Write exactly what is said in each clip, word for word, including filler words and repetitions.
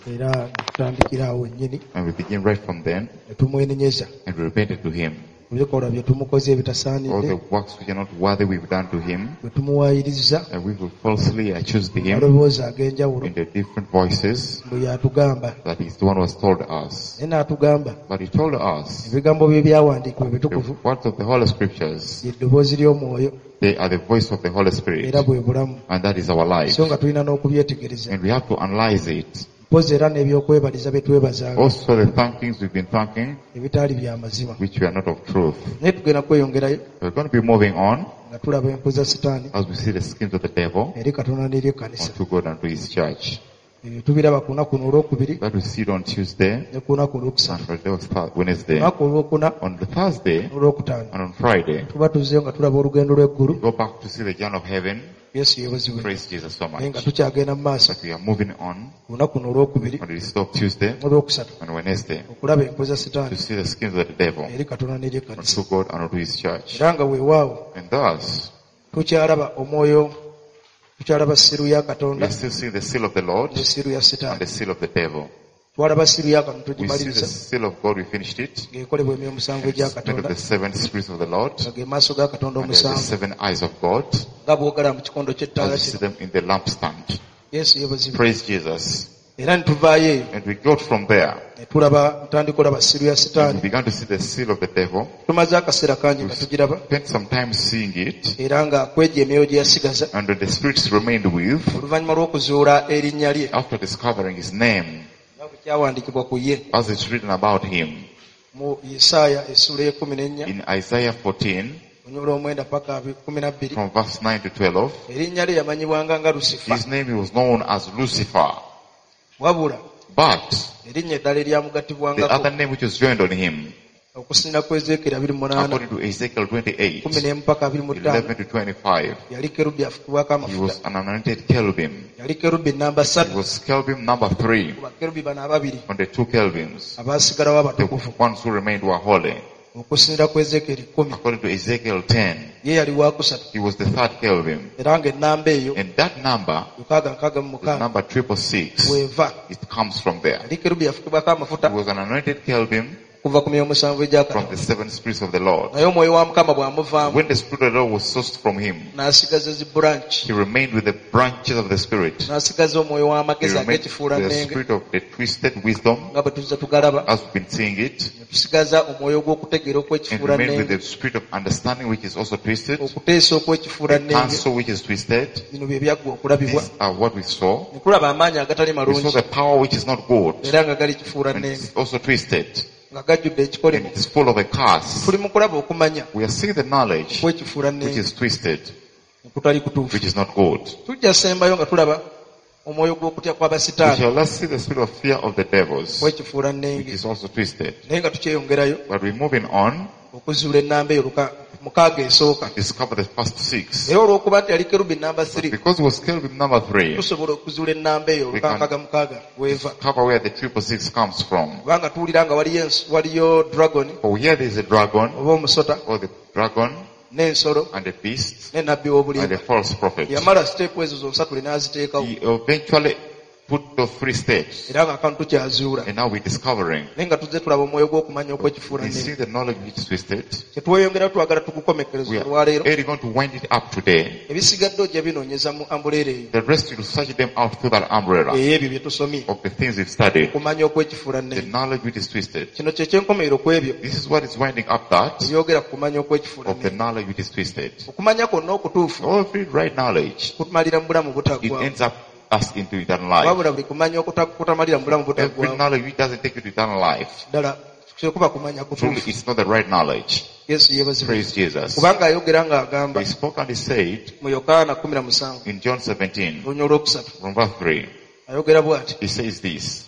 era tutandikira awo ennyini And we begin right from then, ne tumwenenyeza and we repented to him. ebikolwa bye tumukoze All ebitasaanidde the works which are not worthy we've done to him, bwe tumuwaayiriza and we will falsely accuse him amaloboozi ag'enjawulo in the different voices bwe yatugamba that he's the one who has told us. naye n'atugamba But he told us ebigambo bye byawandiikibwa the ebitukuvu words of the Holy Scriptures, ly'eddoboozi ly'omwoyo they are the voice of the Holy Spirit, era bwe bulamu and that is our life. so nga tulina n'okubyetegereza And we have to analyze it. mpozi era n'ebyokwebaliza bye twebazanga Also the thankings we've been thanking, ebitaali bya mazima which were not of truth. naye tugenda kweyongerayo We're going to be moving on nga tulaba empu za sitaani as we see the schemes of the devil eri katonda n'eri ekkanisa unto God and to his church. ebyo tubiraba ku lunaku olwokubiri That we see it on Tuesday ne ku lunaku olwokusatu and Friday was Thur- Wednesday. lunaku olwokuna On the Thursday olwokutaano and on Friday, tuba tuzzeyo nga tulaba olugendo lw'eggulu go back to see the journey of heaven. yesu yeebazibwe Praise Jesus so naye nga much. tukyagenda mu maaso But we are moving on ku lunaku luno olwokubiri on the list of Tuesday olwokusatu and Wednesday okulaba enku za to sitaani see the schemes of the devil eri katonda n'eri ekkanisa unto God and unto his church. era nga weewaawo And thus, tukyalaba omwoyo tukyalaba siru ya we katonda are still seeing the seal of the Lord ne siru ya and sitaani the seal of the devil. twalaba siru ya katonda We see the tugimaliriza seal of God, we finished it. ng'ekolebwa emyoyo omusanvu egya It's made of katonda the seven spirits of the Lord, nga ge maaso ga katonda and there's the omusanvu seven eyes of God, nga bwogala mu kikondo ky'ettaala as you see kino them in the lampstand. yesu yeebazibwe Praise Jesus. era ne tuvaayo eyo And we got from there, ne tulaba ntandika olaba siru ya and we sitaani began to see the seal of the devil. tumaze akaseera kangi nga tugiraba Spent some time seeing it, era nga kwegya emyoyo gye yasigaza and when the spirits remained with, oluvannyuma lw'okuzuula erinnya lye after discovering his name, nga bwe kyawandiikibwa ku ye as it's written about him mu isaaya essula y'ekumi n'ennya in Isaiah fourteen, onyula omwenda paka abi- kumi na bbiri from verse nine to twelve, erinnya lye yamanyibwanga nga lusifa his name was known as Lucifer. wabula But erinnya eddala the eryamugattibwangako other name which was joined on him, okusinira ku ezeekeri abiri mu munaana according to Ezekiel twenty-eight, kumi n'emu paka abiri mu ttaano eleven to twenty-five, yali kerubi afukibwako he amafuta was an anointed cherubim. yali kerubi namba He ssatu was cherubim number three ku bakerubi bano ababiri on the two cherubims. abaasigalawo The abatukuvu ones who remained were holy. okusinira ku ezeekeri kumi According to Ezekiel ten, ye yali wakusatu he was the third cherubim. era ng'ennamba eyo And that number, lukaaga nkaaga mu the mukaaga number triple six, bw'eva it comes from there. yali kerubi yafukibwako amafuta He was an anointed cherubim kuva ku myoyo omusanvu egya from katonda the seven spirits of the Lord. naye omwoyo wa mukama bw'amuvaamu When the Spirit of the Lord was sourced from him, n'asigaza zi branch he remained with the branches of the Spirit. n'asigaza omwoyo He w'amagezi remained with ag'ekifuula the nnenge spirit of the twisted wisdom, nga bwe tuzze tugalaba as we've been seeing it, ne tusigaza omwoyo gw'okutegeera and okw'ekifuula remained with nnenge the spirit of understanding, which is also twisted, okuteesa okw'ekifuula the nnenge counsel which is twisted. bino bye byaggwa okulabibwa These are what we saw. ne tulaba amaanyi agatali We saw malungi the power which is not good, era nga gali kifuula and nnenge it's also twisted, nga gajjudde and ekikolimo it's full of a curse. tuli mu kulaba okumanya We are seeing the knowledge okwekifuula which nnenge is twisted, kutali kutuufu which is not good. tujja sembayo nga tulaba omwoyo gw'okutya We kw'abasitaani shall not see the spirit of fear of the devils, okwekifuula which nnenge is also twisted. naye nga tukyeyongerayo But we're moving on, okuzuula ennamba eyo luka- mukaaga esooka discover the first six. era olw'okuba nti yali kerubi namba three Because it was cherubim number three, tusobola okuzuula ennamba eyo We can- lukankaaga mukaaga weva cover where the triple six comes from. kubanga tuwulira nga waliyo ens- waliyo dragon For here there is a dragon, oba omusota or the dragon, n'ensolo and a beast, ne nabbi and w'obulimba a false prophet. yamala siteepu ezo zonsatule n'aziteekawo He eventually put those three steps, era nga kano tukyazuula and now we're discovering. naye nga tuzze tulaba omwoyo gw'okumanya okwekifuula We see nnenge the knowledge which is twisted. kyetweyongera twagala tugukomekereza We are olwaleero really going to wind it up today. ebisigadde ojja binoonyeza mu ambuleera eyo The rest you'll search them out through that umbrella ey'ebyo bye tusomye of the things we've studied. okumanya okwekifuula The nnenge knowledge which is twisted. kino kye kyenkomerero ku ebyo This is what is winding up that ebyogera ku kumanya okwekifuula of the nnenge knowledge which is twisted. okumanya kwonna okutuufu Every right knowledge, kutumalira mu bulamu it butaggwaawo ends up us into eternal life. wabula buli kumanya okuta- kutamalira mu bulamu Every butaggwaawo knowledge which doesn't take you to eternal life, ddala kyekuba kumanya truly kutuufu it's not the right knowledge. yesu yeebazibwe Praise Jesus. kubanga ayogera ng'agamba He spoke and he said mu yokaana kumi na musanvu in John seventeen, lunya olwokusatu from verse three, ayogera bw'ati he says this.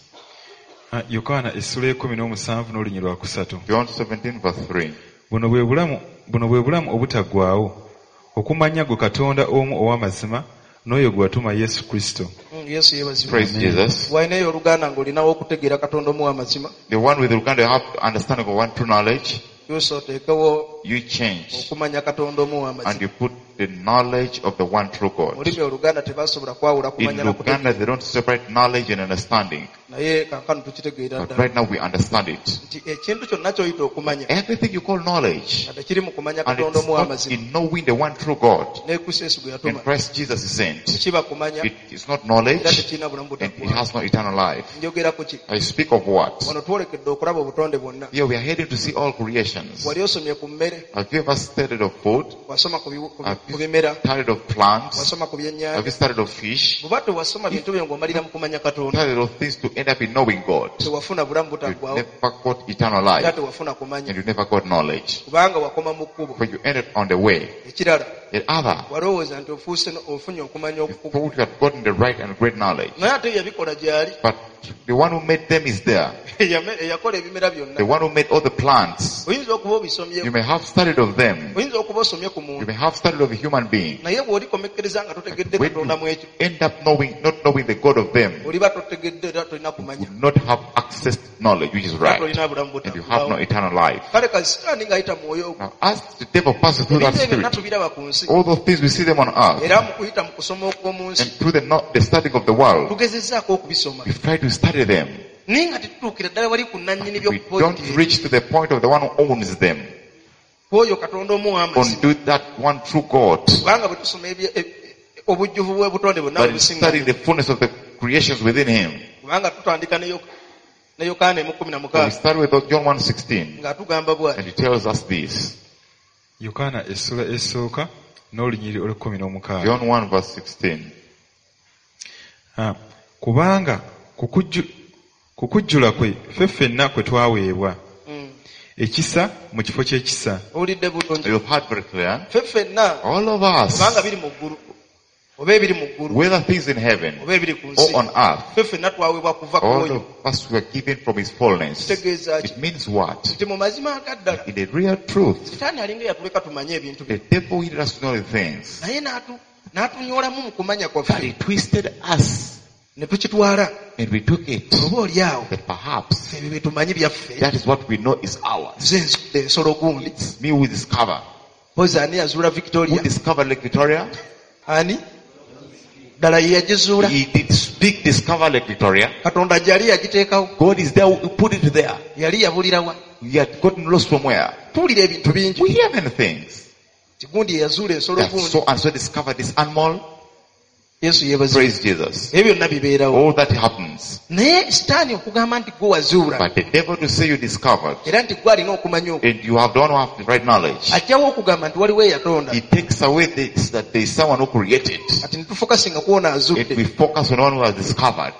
Ah, yokaana essula y'ekumi n'omusanvu n'olunyi lwa kusatu John seventeen, verse three. buno bwe bulamu buno bwe bulamu obutaggwaawo okumanya gwe katonda omu ow'amazima n'oyo gwe watuma yesu kristo Mm, yesu yeebazibwe Praise Jesus. walinayo oluganda ng'olinawo okutegeera katonda omu w'amazima The one with the kind of have understanding of one true knowledge. yusa oteekewo you change okumanya Katonda and omuwamazima. you put the knowledge of the one true God. Olulimi Oluganda tebasobola kwawula In kumanya na Uganda, kutegeera. they don't separate knowledge and understanding. Naye kankano tukitegeera But ddala right now we understand it. nti ekintu kyonna ky'oyita okumanya Everything you call knowledge, nga tekiri mu kumanya and Katonda it's not omuwamazima in knowing the one true God. ne Kristo Yesu gwe In yatuma Christ Jesus is sent. tekiba kumanya It is not era knowledge tekirina bulamu and it butaggwaawo. has no eternal life. Njogera ku ki? I speak of what? Wano twolekedde okulaba obutonde bwonna. Here we are heading to see all creations. Wali osomye ku mmere, Have you ever studied of food? wasoma ku biwu- ku Have bi- ku you bimera, studied of plants? wasoma ku Have byennyanja. you studied of fish? Bw'oba tewasoma bintu byo ng'omalira mu kumanya Katonda, Studied of things to end up in knowing God. tewafuna bulamu You butaggwaawo never got eternal era life tewafuna kumanya and you never got knowledge. kubanga wakoma mu kkubo. When you ended on the way, Ekirala the other, walowooza nti ofuuse no- ofunye okumanya you okukubo, thought you had gotten the right and great knowledge. naye ate yabikola gy'ali. But the one who made them is there. Eyame- eyakola ebimera byonna. The one who made all the plants. Oyinza okuba obisomye, You may have studied of them. oyinza okuba osomye ku You muntu, may have studied of a human being. naye bw'olikomekkereza nga totegedde When Katonda mu ekyo, you end up knowing, not knowing the God of them, oliba totegedde era tolina you kumanya, would not have access to knowledge, which is era right. tolina bulamu And you have no butaggwaawo. eternal life. Kale kasitaani ng'ayita mu mwoyo ogwo, Now, as the devil passes through that ebintu ebyo byonna spirit, tubiraba ku nsi, all those things we see them on earth, era mu kuyita mu kusoma okw'omu nsi and through the, no- the studying of the world, tugezezzaako okubisoma, we try to study them. naye nga tetutuukira ddala wali ku nannyini We don't by'okupointi reach to the point of the one who owns them. oyo Katonda omuwamazima. Undo that one true God. Kubanga bwe tusoma ebye- e- e- obujjuvu bw'obutonde bwonna But in studying obusinga, the fullness of the creations within him. kubanga tutandika ne Yo- ne Yokaana emu kumi na So we mukaaga start with John one sixteen, ng'atugamba bw'ati, and he tells us this. Yokaana essula esooka n'olunyiri olw'ekkumi n'omukaaga. John one verse sixteen. Ah, kubanga kukujju- kukujjula kwe ffe ffenna kwe twaweebwa mm, ekisa mu kifo ky'ekisa, owulidde bulungi, You've heard very clear. ffe ffenna All of kubanga us, biri mu ggulu oba ebiri mu ggulu whether things in heaven oba ebiri ku nsi, or on earth, ffe ffenna twaweebwa kuva ku all oyo. of us were given from his fullness. Kitegeeza ki? It means what? Nti mu mazima aga ddala In the real truth, sitaani alinga yatuleka tumanye ebintu the bye, devil wanted us to know the things, naye n'atu- n'atunyolamu mu kumanya but he kwaffe twisted us, ne tukitwala, and we took it. oba oli awo That perhaps ebyo bye tumanyi byaffe, that is what we know is ours. nze nsudde ensolo gundi. It's me who discover. Pozi ani yazuula Who Victoria? discovered Lake Victoria? Ani? Ddala ye yagizuula. He did speak, discover Lake Victoria. Katonda gyali yagiteekawo. God is there who put it there. Yali yabulirawa. We had gotten lost from where? Tuwulira ebintu bingi. We hear many things. Kigundi ye yazuula ensolo That gundi. so and so discovered this animal. Yesu yeebazibwa. Praise Jesus. Ebyo byonna bibeerawo. All that happens. Naye sitaani okugamba nti gwe wazuula But the devil to say you discovered, era nti gwe alina okumanya okwo, and you have don't have the right knowledge. ajjawo okugamba nti waliwo eyatonda. He takes away this, that there is someone who created. Kati ne tufokasinga kuwona If azudde. we focus on one who has discovered.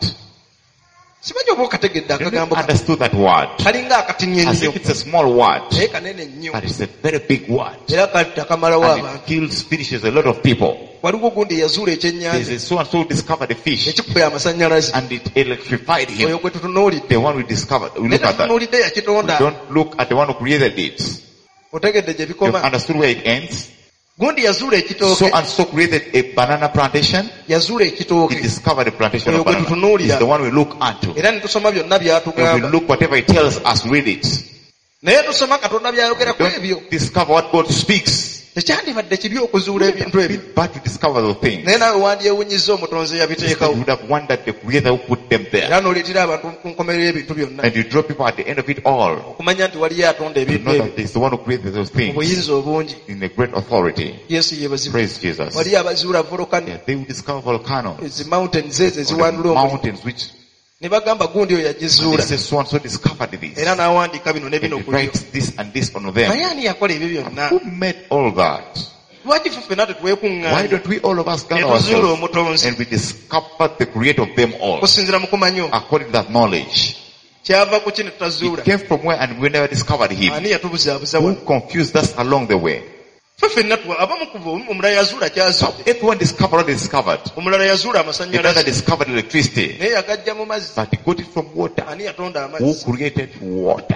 Simanyi oba okategedde Have you akagambo kano. understood that word? Kalinga akatinye As nnyo. if it's a small word, Naye kanene nnyo. but it's a very big word. Era kati akamalawo And abantu. it kills, finishes a lot of people. Waliwo gundi yazuula There's ekyennyanja. a so and so who discovered the fish, Ekikuba amasannyalaze. and it electrified Oyo him. gwe tutunuulidde. The one we discovered. We Naye look at that. tutunuulidde We yakitonda. don't look at the one who created it. Otegedde gye You've bikoma. understood where it ends? Gundi yazuula So ekitooke. and so created a banana plantation. Yazuula He ekitooke. discovered a plantation Oyo of gwe banana. tutunuulira. It's the one we look unto. Era ne tusoma byonna And we by'atugamba. look whatever he tells us, read it. Naye tusoma Katonda by'ayogera ku ebyo. Don't discover what God speaks. Tekyandibadde kibi okuzuula ebintu ebyo. It's bad to discover those things. Naye naawe wandyewunyizza omutonzi You yabiteekawo. would have wondered the creator who put them there. Era n'oleetera abantu ku nkomerero y'ebintu byonna. And you draw people at the end of it all. Okumanya nti waliyo atonda You ebintu know ebyo. that it's the one who created those Mu things buyinza obungi. in a great authority. Yesu yeebazibwa. Praise Jesus. Waliyo abazuula volcano. Yeah, they will discover volcanoes. zi mountains ezo Or the eziwandula omuliro. mountains which Ne bagamba gundi oyo and yagizuula. they say so and so discovered this. Era n'awandiika bino ne And bino he ku byo. writes this and this on Naye them. ani yakola ebyo byonna? Who made all that? Lwaki ffe ffenna Why tetwekuŋŋaanya don't we all of us gather ne tuzuula ourselves omutonzi and we discover the creator of them all okusinziira mu kumanya okwo? according to that knowledge? Kyava ku ki ne It tutazuula? came from where and we never discovered him. Ani yatubuzaabuza Who wano? confused us along the way? Ffe ffenna tuwa- abamu ku bo omulala yazuula kyazudde. Everyone discovered what they discovered. Omulala yazuula Another amasannyalaze. discovered electricity. Naye yagajja mu mazzi. But he got it from water. Ani yatonda Who amazzi? created water?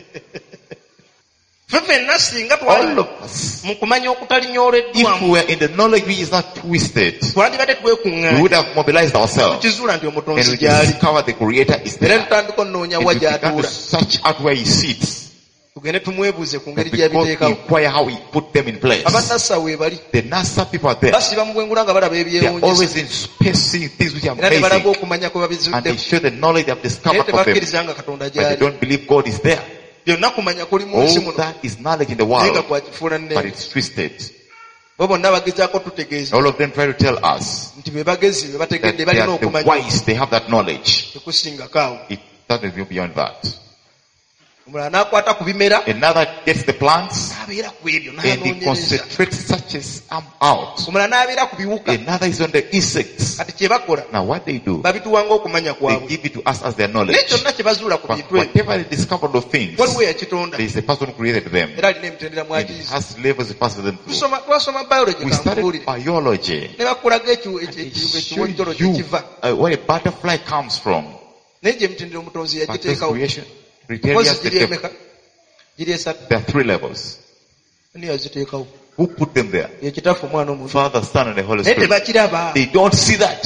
Ffe ffenna singa All twali of us. mu kumanya If we okutalinyoleddwamu were in the knowledge which is not twisted, twandibadde we twekuŋŋaanya. would have mobilized ourselves Tukizuula nti and omutonzi we gy'ali. discovered the creator is Era there. ne tutandika onnoonya And wa we began to gy'atuula. search out where he sits. tugende tumwebuuze ku ngeri But because we gy'abiteekawo. inquire how he put them in place. Abannassa weebali The NASA people are there. basiba mu bwengula nga balaba They are ebyewunjisa always in space seeing things which are era ne balaga amazing. okumanya kwe And they babizudde show the knowledge they have naye discovered of them. tebakkiriza nga Katonda But they gy'ali. don't believe God is there. Byonna kumanya kuli mu nsi All muno that is knowledge in the naye nga world, kwakifuula but nnene. it's twisted. Bo bonna bagezaako tutegeeza All of them try to tell us nti be bagezi be that bategedde they balina are the okumanya wise, they have that knowledge. tekusingako awo. It doesn't go beyond that. Omulala n'akwata ku bimera Another gets the plants n'abeera ku ebyo and he n'anoonyereza. concentrates such as I'm out. Omulala n'abeera ku biwuka. Another is on the insects. Kati kye bakola Now what they do, babituwa ng'okumanya they kwabwe. give it to us as their Naye knowledge. kyonna kye bazuula ku But bintu ebyo whatever they discovered of things, waliwo eyakitonda there is a person who created them. era alina emitendera And he mwakiyiza. has levels he passes them through. Tusoma- twasoma biology We studied kankubuulire biology. ne bakulaga ekyo- And ekyo- it ekyo- shows ekiwojjolo you kyekiva uh, where a butterfly comes from. naye gye emitendera omutonzi But this yagiteekawo creation, kozi criterias, giri the- emeka giri esatu there are three levels. ani yaziteekawo Who put them there? yekitafu omwana omuntu Father, Son, and the Holy naye Spirit. tebakiraba. They don't see that.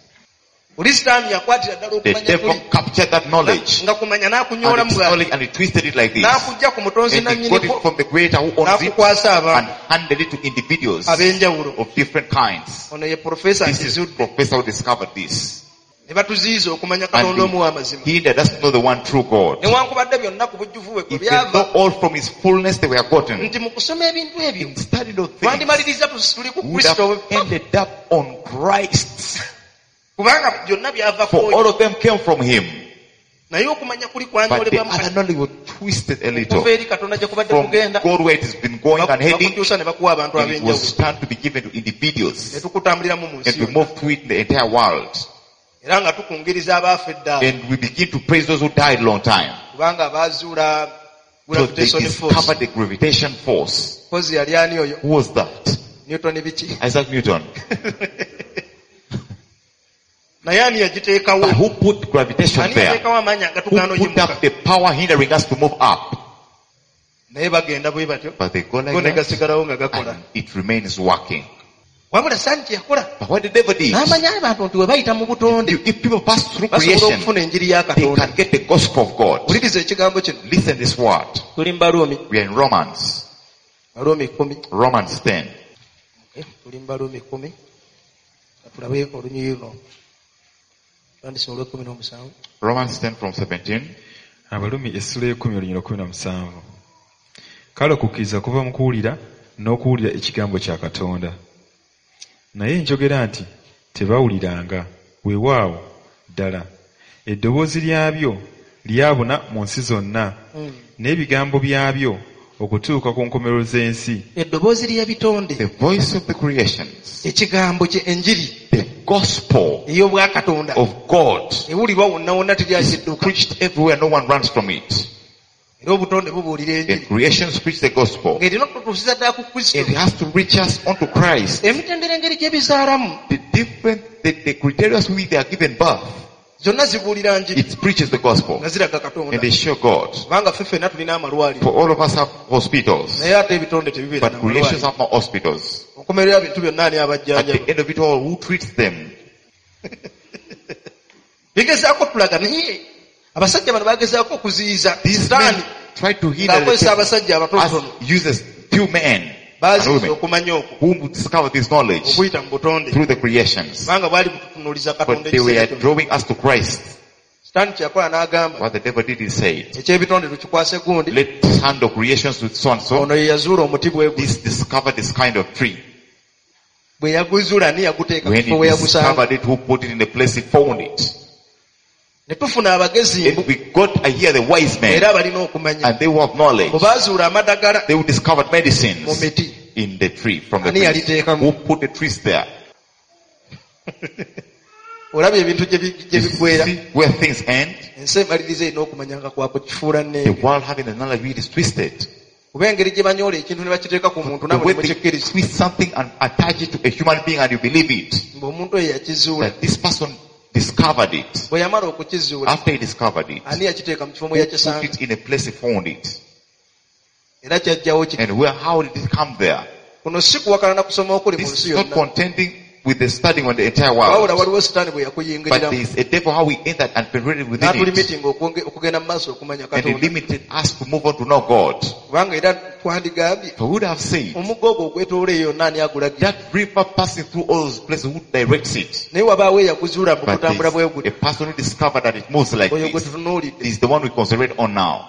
Oli sitaani yakwatira ddala The okumanya devil kuli captured that knowledge. nga kumanya And n'akunyoola mu its bwati knowledge, and he twisted it like this. n'akugja ku mutonzi And he got nannyiniko it from the creator who owns it n'akukwasa and abantu handed it to individuals ab'enjawulo. of different kinds. Ono ye profesa This is akizudde Professor who discovered this. ne batuziyiza okumanya Katonda And omu w'amazima. he that doesn't know the one true God. Newankubadde byonna ku bujjuvu bwe kwe If they know byava all from his fullness they were gotten. nti mu kusoma ebintu ebyo Studied of things. twandimaliriza tu- tuli ku Would have Kristo ended up on Christ. kubanga byonna byava For ku all oyo. of them came from him. Naye okumanya kuli But the kwanyolebwa mu other knowledge was twisted a little. kuva eri Katonda gye kubadde From kugenda God where it has been going and heading. bakukyusa ne bakuwa abantu And it was ab'enjawulo turned to be given to ne individuals. tukutambuliramu mu nsi And we yonna. move to it in the entire world. Era nga tukungiriza abaafa eddaala And we begin to praise those who died long time. kubanga baazuula So they gravitational force. discovered the gravitation force. Kozi yali ani oyo? Who was that? Newton biki? Isaac Newton. Naye ani yagiteekawo? But who put gravitation Ani there? yateekawo amaanyi agatugaana Who put ogimuka? up the power hindering us to move up? Naye bagenda bwe batyo But they go go like ne that. gasigalawo nga gakola. And it remains working. Wabula saani kye yakola But what the devil did, n'amanya abantu nti we bayita mu butonde if if people pass through basobola creation, okufuna enjiri ya they Katonda. can get the gospel of God. Wuliriza ekigambo kino. Listen this word. Tuli mu Baluumi. We are in Romans. Baluumi kumi. Romans ten. Eh, Tuli mu Baluumi kumi. Tulabe olunyiriri luno. Tandise olw'ekkumi n'omusanvu. Romans ten from seventeen. Abalumi essula y'ekkumi olunyiro kumi na musanvu. Kale okukkiriza kuva mu kuwulira n'okuwulira ekigambo kya Katonda. Naye njogera nti tebawuliranga, weewaawo ddala eddoboozi lyabyo lyabuna mu nsi zonna, n'ebigambo byabyo okutuuka ku nkomerero z'ensi. Eddoboozi ly'ebitonde. The voice of the creations. Ekigambo kye enjiri The gospel ey'obwakatonda. of God. Ewulirwa wonna wonna Is teryakidduka. preached everywhere, no one runs from it. Era obutonde bubuulira And enjiri. creations preach the gospel. Ng'erina okututuusiza ddala ku Kristo. It has to reach us onto Christ. Emitendera engeri gye bizaalamu The different, the, the criteria with which they are given birth, zonna zibuulira njiri it preaches the gospel. nga ziraga Katonda. And they show God. Kubanga ffe ffenna tulina amalwaliro. For all of us have hospitals. Naye ate ebitonde tebibeera But creations n'amalwaliro. have no hospitals. Okomerera bintu byonna ani At abajjanjaba. the end of it all, who treats them? Bigezaako tulaga naye abasajja bano bagezaako okuziyiza These sitaani men try to hinder the ng'akozesa church abasajja abatonotono. as uses few men and Baaziyiza women okumanya okwo who discover this knowledge okuyita mu butonde. through the creations. Kubanga bwali bututunuuliza Katonda But they were ekiseera kyonna. drawing us to Christ. Sitaani kyeyakola n'agamba What the devil did is say, ekyebitonde tukikwase gundi. let's handle creations with so and so. Ono ye yazuula omuti bwe guti. This discovered this kind of tree. Bwe yaguzuula ani yaguteeka When kifo we he yagusanga. discovered it, who put it in the place he found it. Ne tufuna abagezi And we got here the wise men, era balina okumanya. and they who have knowledge, Bwe baazuula amadagala they who discovered mu medicines miti. in the tree, from the Ani trees. yaliteekamu? Who put the trees there? Olabye ebintu gye bi- gye You biggweera. see where things end? Ensi emaliriza erina okumanya nga kwakukifuula The nnenge. world having the knowledge of it is twisted. Kuba engeri gye banyoola ekintu ne bakiteeka ku muntu The nabwe way ne they mukikkiriza. twist something and attach it to a human being and you believe it. Mbu omuntu oyo yakizuula. That this person discovered it. Bwe yamala okukizuula After he discovered it, ani yakiteeka mu kifo mwe he put yakisanga. it in a place he found it. Era kyajjawo kiti. And where, how did it come there? Kuno si kuwakana na kusoma okuli mu This nsi is not yonna. contending with the studying on the entire wabula world. waliwo sitaani bwe But there yakuyingiriramu is a devil how we entered and penetrated within it. n'atulimitinga okwonge- okugenda mu maaso okumanya And he katonda limited us to move on to know God. kubanga era twandigambye For would have said, omugga ogwo ogwetoola eyo nani agulagira that river passing through all those places, who directs it? naye wabaawo eyaguzuula mu But kutambula bwe there's guti a person who discovered that it moves like oyo gwe this. tutunuulidde Is the one we concentrate on now.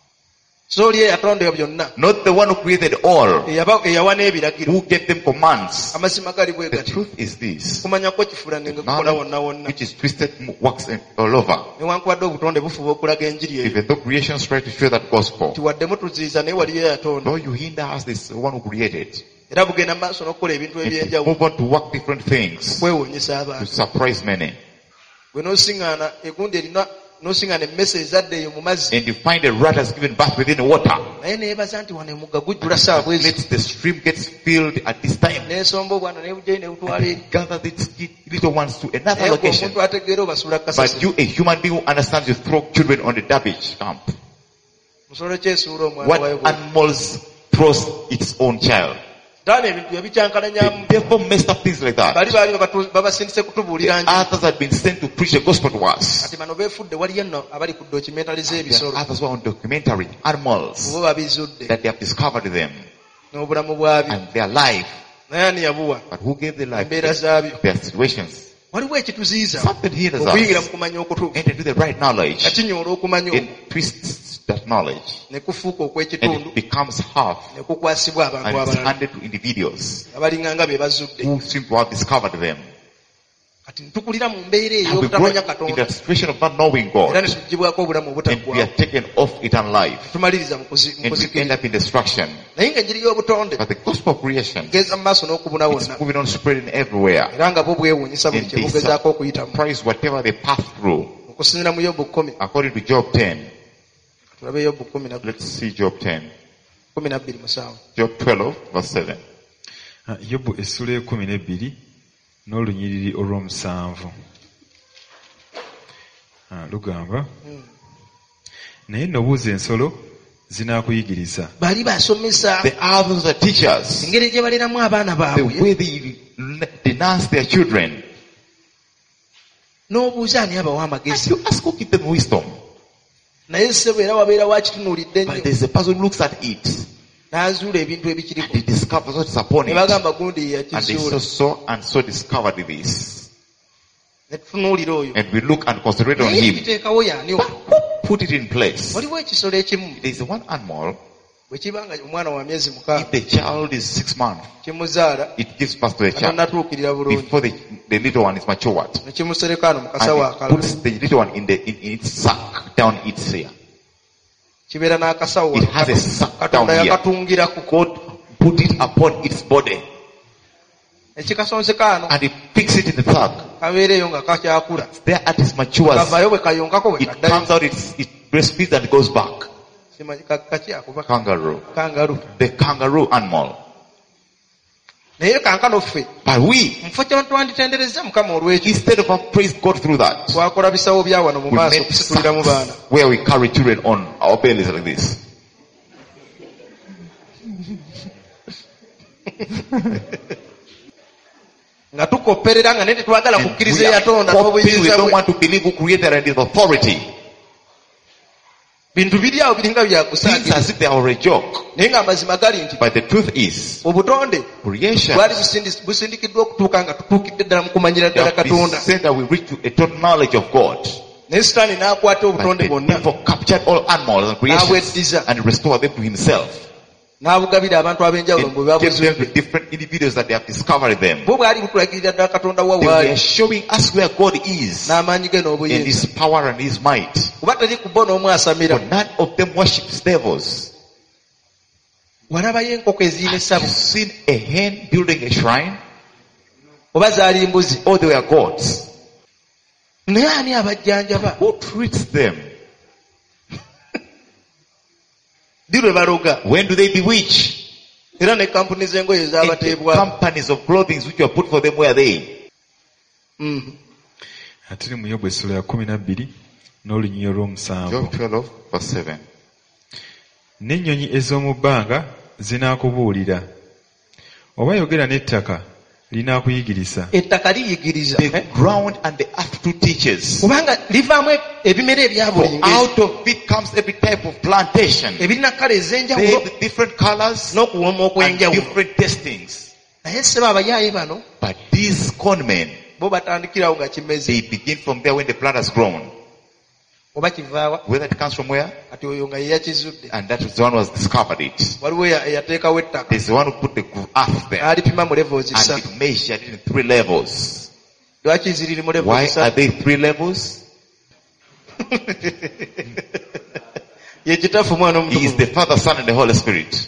so oli eyatonda byonna Not the one who created all, eyaba- eyawa n'ebiragiro who gave them commands. amazima gali bwe The gati truth is this. kumanya kwo kifuulane nga kukola wonna wonna Which is twisted works all over. newankubadde obutonde bufuba okulaga enjiri eyo Even though creations try to show that gospel, tiwadde mutuziiza naye waliyo eyatonda though you hinder us, this one who created. era bugenda mu maaso n'okukola ebintu And to ebyenjawulo move on to work different things, kwewuunyisa to abantu surprise many. bwe n'osiŋŋaana egundi erina n'osiŋŋaana emmese ezadde eyo mu mazzi And you find a rat has given birth within the water. naye neebaza nti wano emugga gujjula saawa bwezi Let the stream gets filled at this time. n'esomba obwana n'ebujjayo n'ebutwala eri Gather these little ones to another naye gwe location. omuntu ategeera obasuula kasasi But you, a human being who understands, you throw children on the garbage camp. musolo kyesuula omwana What wayo animals throws its own child? taani ebintu yabikyankalanyamu The devil messed up things like that. bali baali babatu- babasindise kutubuulira nti Others had been sent to preach the gospel to us. kati bano beefudde waliyo nno abali ku documentary There z'ebisolo are others who are on documentary animals bo babizudde that they have discovered them n'obulamu bwabyo and their life. naye ani yabuwa But who gave the life? embeera zaabyo Their situations. waliwo ekituziiza Something hinders okuyingira mu us. kumanya okutuufu And to do the right knowledge. kakinyoola okumanya It twists that knowledge. ne kufuuka And okw'ekitundu it becomes half. ne kukwasibwa abantu And it's abalala handed to individuals abalinga nga be bazudde who seem to have discovered them. kati nitukulira mu mbeera eyo And we grow obutamanya in katonda the situation of not knowing era God. ne tugibwako obulamu And we are obutaggwawo taken off eternal life. tumaliriza mu kuzi- mu And we end kuzikiriza up in destruction. naye ng'enjiri y'obutonde But the gospel of creation geza mu maaso n'okubuna is wonna moving on, spreading everywhere. era nga bo bwewuunyisa buli And kye they bugezaako okuyitamu surprise whatever they pass through. okusinziira mu yobu kumi According to Job ten. tulabe yobu kumi na Let's see Job ten. kumi na bbiri musanvu Job twelve, verse seven. Ah, yobu essula ekumi n'ebbiri n'olunyiriri olw'omusanvu. Ah, lugamba naye nno buuza ensolo zinaakuyigiriza bali basomesa The others are teachers. engeri gye baleramu abaana The baabwe way they denounce their children. n'obuuza ani abawa And amagezi you ask who give them wisdom. naye ssebo era wabeera wakitunuulidde But nnyo there's a person who looks at it. n'azuula ebintu And ebikiriko he discovers what is upon ne it. bagamba gundi And they yakizuula so saw and so discovered this. ne tutunuulira oyo And we look and concentrate on naye him. ebiteekawo y'ani oyo? Put it in place. waliwo ekisolo ekimu There is one animal. bwe kiba nga omwana wa myezi mukaaga If the child is six months, kimuzaala it gives birth to the child. atanatuukirira bulungi Before the, the little one is matured. ne kimusereka ano mu kasawo And it akalala puts the little one in the in, in its sack down its ear. kibeera n'akasawo It wano has a sack down katonda here. yakatungirako God put it upon its body. ekikasonse kaano And he picks it in the sack. kabeereyo nga kakyakula There at its matures, kavayo bwe kayonkako bwe it kaddayo comes out, it's, it breastfeeds and goes back. simanyi ka- kakyakuba Kangaroo. kangalu The kangaroo animal. naye kankano ffe But we, mufo kye twanditendereza mukama olw'ekyo instead of have praised God through that, twakola bisawo bya wano mu we maaso made okusituliramu baana sacks where we carry children on our bellies like this. nga tukopperera nga naye tetwagala And kukkiriza we are eyatonda copying, we n'obuyinza don't bwe want to believe who created and his authority. bintu biri awo biringa Things byakusaagira as if they are a joke. naye ng'amazima gali nti But the truth is, obutonde creation bwali busindi- busindikiddwa okutuuka nga tutuukidde ddala mu kumanyira ddala katonda said that we reach to a total knowledge of God. naye sitaani n'akwata But obutonde the bwonna devil captured all animals and creation n'abweddiza and restored them to himself. n'abugabira abantu ab'enjawulo And mbwe gave them babuzudde to different individuals that they have discovered them. bo bwali butulagirira ddala katonda wa They waali were showing us where God is n'amaanyi ge and n'obuyinza his power and his might. kuba teri ku bo n'omu asamira For none of them worships devils. walabayo enkoko eziyina Have essabo you seen a hen building a shrine? oba zaali mbuzi Oh, they were gods. naye ani abajjanjaba Who treats them? ddi lwe baloga When do they bewitch? era ne kampuni z'engoye And the zaabateebwa companies of clothing which were put for them, where are they? atiri mu yobu essula ya kumi na bbiri n'olunyiriri olw'omusanvu. Job twelve, verse seven. n'ennyonyi ez'omu bbanga zinaakubuulira oba yogera n'ettaka Linaakuyigiriza. Ettaka liyigiriza. The ground and the earth to teachers. Kubanga livaamu ebimera ebya For buli ngeri. out of it comes every type of plantation. Ebirina kala They ez'enjawulo have different colors n'okuwooma and okw'enjawulo. different tastings. Naye ssebo abayaaye bano But these conmen, bo batandikirawo nga kimeze. they begin from there when the plant has grown. Oba kivaawa Whether it comes from where? kati oyo nga ye yakizudde. And that is the one who has discovered it. Waliwo eya- eyateekawo ettaka. There's the one who put the earth there. N'alipima mu levels And ssatu. it measured it in three levels. Lwaki ziriri mu levels Why are ssatu? they three levels? Ye kitaffe Mwana He is Omutukuvu. the Father, Son, and the Holy Spirit.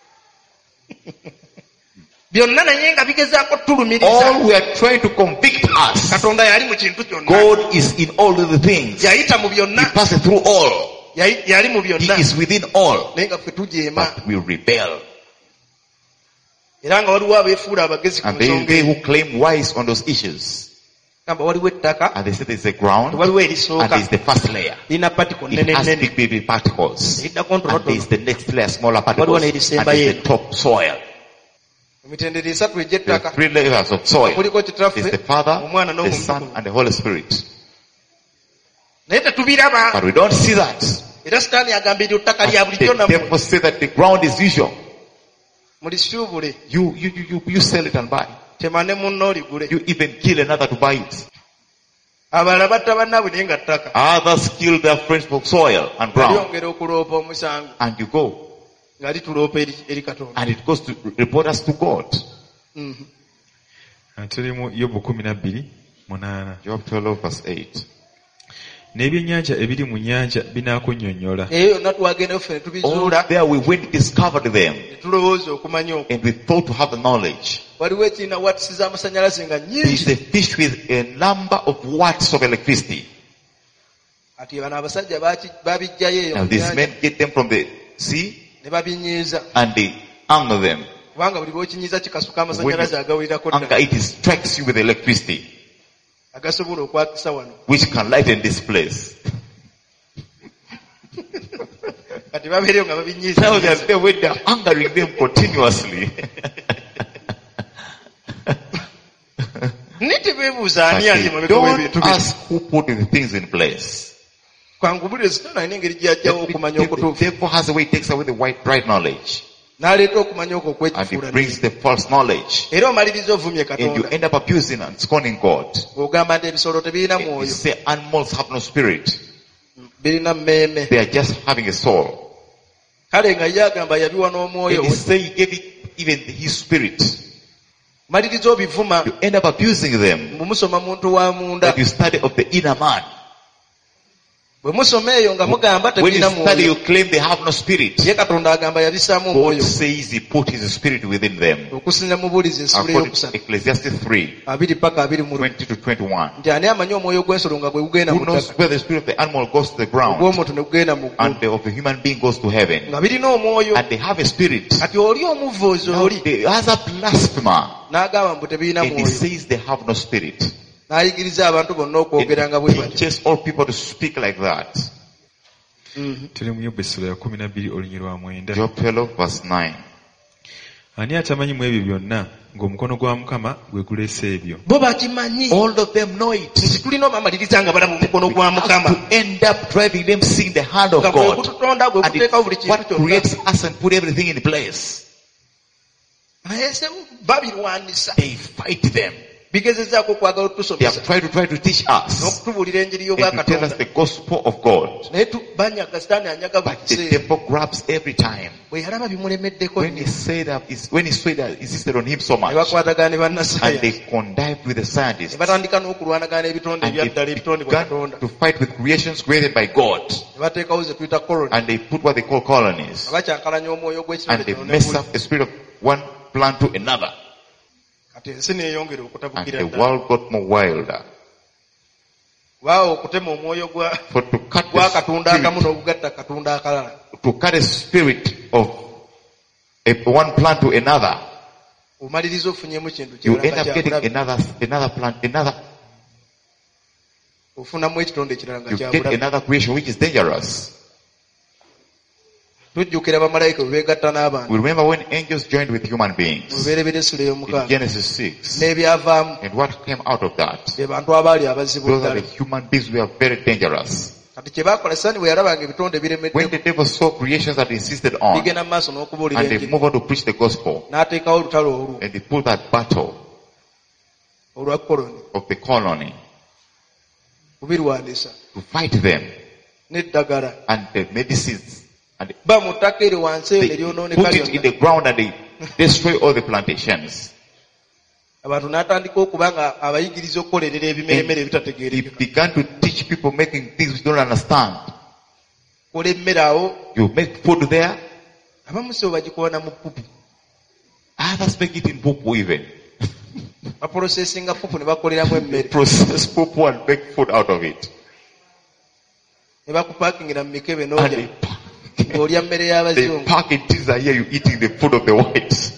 Byonna naye nga bigezaako All tulumiriza. we are trying to convict us. Katonda yali mu kintu kyonna. God is in all of the things. Yayita mu He byonna. passes through all. Yali yali mu He byonna. is within all. Naye nga ffe tujeema. But we rebel. Era nga waliwo abeefuula abagezi ku And they, nsonga they eyo. who claim wise on those issues. Gamba waliwo ettaka, And they say there's a ground. waliwo And erisooka, there's the first layer. lirina particle It nnene has nnene. big baby particles. Eriddako And ntonotono. there's the next layer, smaller Waliwo particles. And n'erisembayo there's the eno. top soil. Emitendera esatu There are egy'ettaka. three layers of soil. Kuliko There's kitaffe, the Father, Omwana the Son, n'Omutukuvu. and the Holy Spirit. Naye tetubiraba. But we don't see that. Era Sitaani agamba eryo ttaka lya And bulijjo the nammwe. devil say that the ground is usual. Mulisuubule. You, you, you, you, you sell it and buy. Tema ne munno oligule. You even kill another to buy it. Abalala batta bannaabwe naye nga ttaka. Others kill their friends for soil and ground. Lyongera okuloopa omusango And you go. nga lituloopa eri eri Katonda. And it goes to report us to God. Mhm. Tuli mu Yobu kumi na bbiri munaana. Job twelve verse eight. N'ebyennyanja ebiri mu nnyanja binaakunnyonnyola. Eyo yonna twagendayo ffe ne All tubizuula there we went, discovered them. ne tulowooza okumanya okwo. And we thought to have the knowledge. Waliwo ekirina wattisi z'amasannyalaze nga There is nnyingi. a fish with a number of watts of electricity. Ati bano abasajja baki- babijjayo eyo Now mu these nnyanja men get them from the sea ne babinyiiza. and they angle them. Kubanga buli lw'okinyiiza kikasuka When amasannyalaze you agawulirako angle ddala. it, it strikes you with electricity, Agasobola okwakisa wano. which can lighten this place. Kati babeereyo nga Now babinyiiza. they are there when they are angering them continuously. Naye tebeebuuza But ani ali they emabega w'ebintu don't bino. ask who put the things in place. Kwangubulire Sitaani alina engeri gy'ajjawo The, okumanya the okutuufu. devil has a way, he takes away the white, right knowledge. N'aleeta okumanya okwo And he okwekifuula. brings the false knowledge. Era omaliriza ovumye And you Katonda. end up abusing and scorning God. Ogamba nti ebisolo tebirina And you mwoyo. say animals have no spirit. Birina mmeeme. They are just having a soul. Kale nga ye agamba yabiwa n'omwoyo And he we. say he gave it even his spirit. Maliriza obivuma. You end up abusing them. Bwe musoma muntu wa munda. That you study of the inner man. Bwe musoma eyo nga mugamba When you tebirina study, you mwoyo. claim they have no spirit. Ye Katonda agamba yabisaamu God omwoyo. says he put his spirit within them. Okusinza mu buulizi ensula According to eyokusatu. Ecclesiastes three, Abiri paka abiri mu lumu. twenty to twenty-one. Nti ani amanyi omwoyo gw'ensolo nga gwe gugenda Who mu knows ttaka. where the spirit of the animal goes to the ground Ogw'omuntu ne gugenda mu ggulu. and the of the human being goes to heaven? Nga birina omwoyo. And they have a spirit. Kati oli omuvoozi Now, oli. the other blasphemer, N'agamba mbu tebirina and he mwoyo. says they have no spirit. N'ayigiriza abantu bonna okwogera nga And bwe he batyo. teaches all people to speak like that. Mhm. Tuli mu Yobu essula ya kumi na bbiri olunnyi lwa mwenda. Job twelve verse nine. Ani atamanyi mu ebyo byonna ng'omukono gwa Mukama gwe guleese ebyo? Bo bakimanyi. All of them know it. Nti tulina omamaliriza nga balaba omukono gwa Has Mukama. to end up driving them seeing the hand of Nga gwe God. gututonda gwe And guteekawo buli it's kintu what kyonna. creates us and put everything in place. Naye se babirwanisa. They fight them. Bigezezzaako okwagala They otusomesa. have tried to try to teach us N'okutubuulira enjiri y'obwa and to tell us Katonda. the gospel of God. Naye tu- banyaga Sitaani anyaga buli But the kiseera. devil grabs every time. Bwe yalaba bimulemeddeko When he nnyo. said that, when he said that, insisted on him so Ne much, bakwatagana ne and they bannasayansi. connived with the Ne scientists, batandika n'okulwanagana ebitonde and ebya ddala they ebitonde bwa began Katonda. to fight with creations created by God, Ne bateekawo ze tuyita colony. and they put what they call colonies, Nga bakyankalanya omwoyo gw'ekitonde and they kino mess n'eguli. up the spirit of one plant to another, Kati ensi neeyongera and okutabukira the ddala. world got more wilder. Waawo okutema omwoyo gwa For to cut gwa the katonda akamu spirit, n'obugatta katonda akalala. to cut a spirit of a, one plant to another, Omaliriza ofunyemu kintu you kirala end nga up getting kyabulabe. another, another plant, another, Ofunamu ekitonde ekirala nga you get kyabulabe. another creation which is dangerous. tujjukira bamalayika bwe beegatta n'abantu We remember when angels joined with human mu beings lubereberye Sula in ey'omukaaga Genesis six. n'ebyavaamu And what came out of that? be bantu abaali abazibu Those are ddala the human beings who are very dangerous. kati kye baakola sani bwe yalabanga ebitonde When biremedde the devil saw creations that insisted on, bigenda mu maaso n'okubuulira and they enjiri move on to preach the gospel, n'ateekawo olutalo olwo and they pull that battle olwa koloni of the colony kubirwanisa to fight them, n'eddagala and the medicines, and ba mu ttaka eri wansi eno they eryonooneka put it in lyonna the ground and they destroy all the plantations. abantu n'atandika okuba nga abayigiriza okukolerera ebimeremere He ebitategeerekeka began to teach people making things we don't understand. kola emmere awo You make food there, abamu sibo bagikoona mu pupu others make it in pupu even. baporosesinga pupu ne bakoleramu emmere Process pupu and make food out of it. ne bakupakingira mu mikebe And n'olya they, ng'olya mmere they y'abazungu pack it things are here, you eating the food of the whites.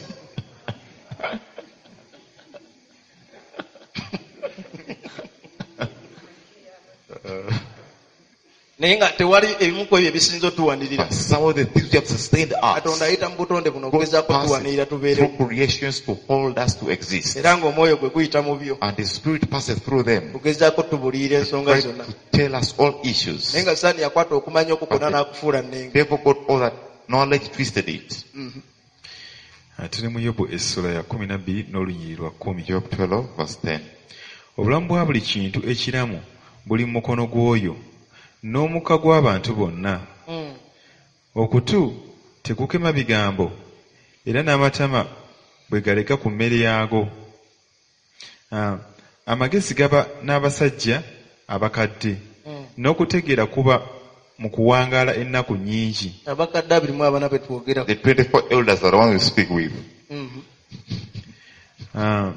naye nga tewali ebimu ku ebyo ebisinza otuwanirira But some of the things we have sustained katonda us ayita mu butonde buno God okugezaako passes otuwanirira tubeere through creations to hold us to exist. era ng'omwoyo gwe guyita mu byo And the Spirit passes through them kugezaako tubuulirira ensonga try zonna to tell us all issues. naye nga saani yakwata okumanya okukona n'akufuula nnenge Therefore God all that knowledge twisted it. Tuli mu Yobu essula ya kumi na bbiri n'olunyiri lwa kkumi. Job twelve verse ten. Obulamu bwa buli kintu ekiramu buli mu mukono gw'oyo, n'omukka gw'abantu bonna. Mm. Okutu tekukema bigambo, era n'amatama bwe galeka ku mmere yaago. Ah, amagezi gaba n'abasajja abakadde, Mm. n'okutegeera kuba mu kuwangaala ennaku nnyingi. abakadde abiri mu abana be twogera The twenty-four elders are the ones we speak with. Ah,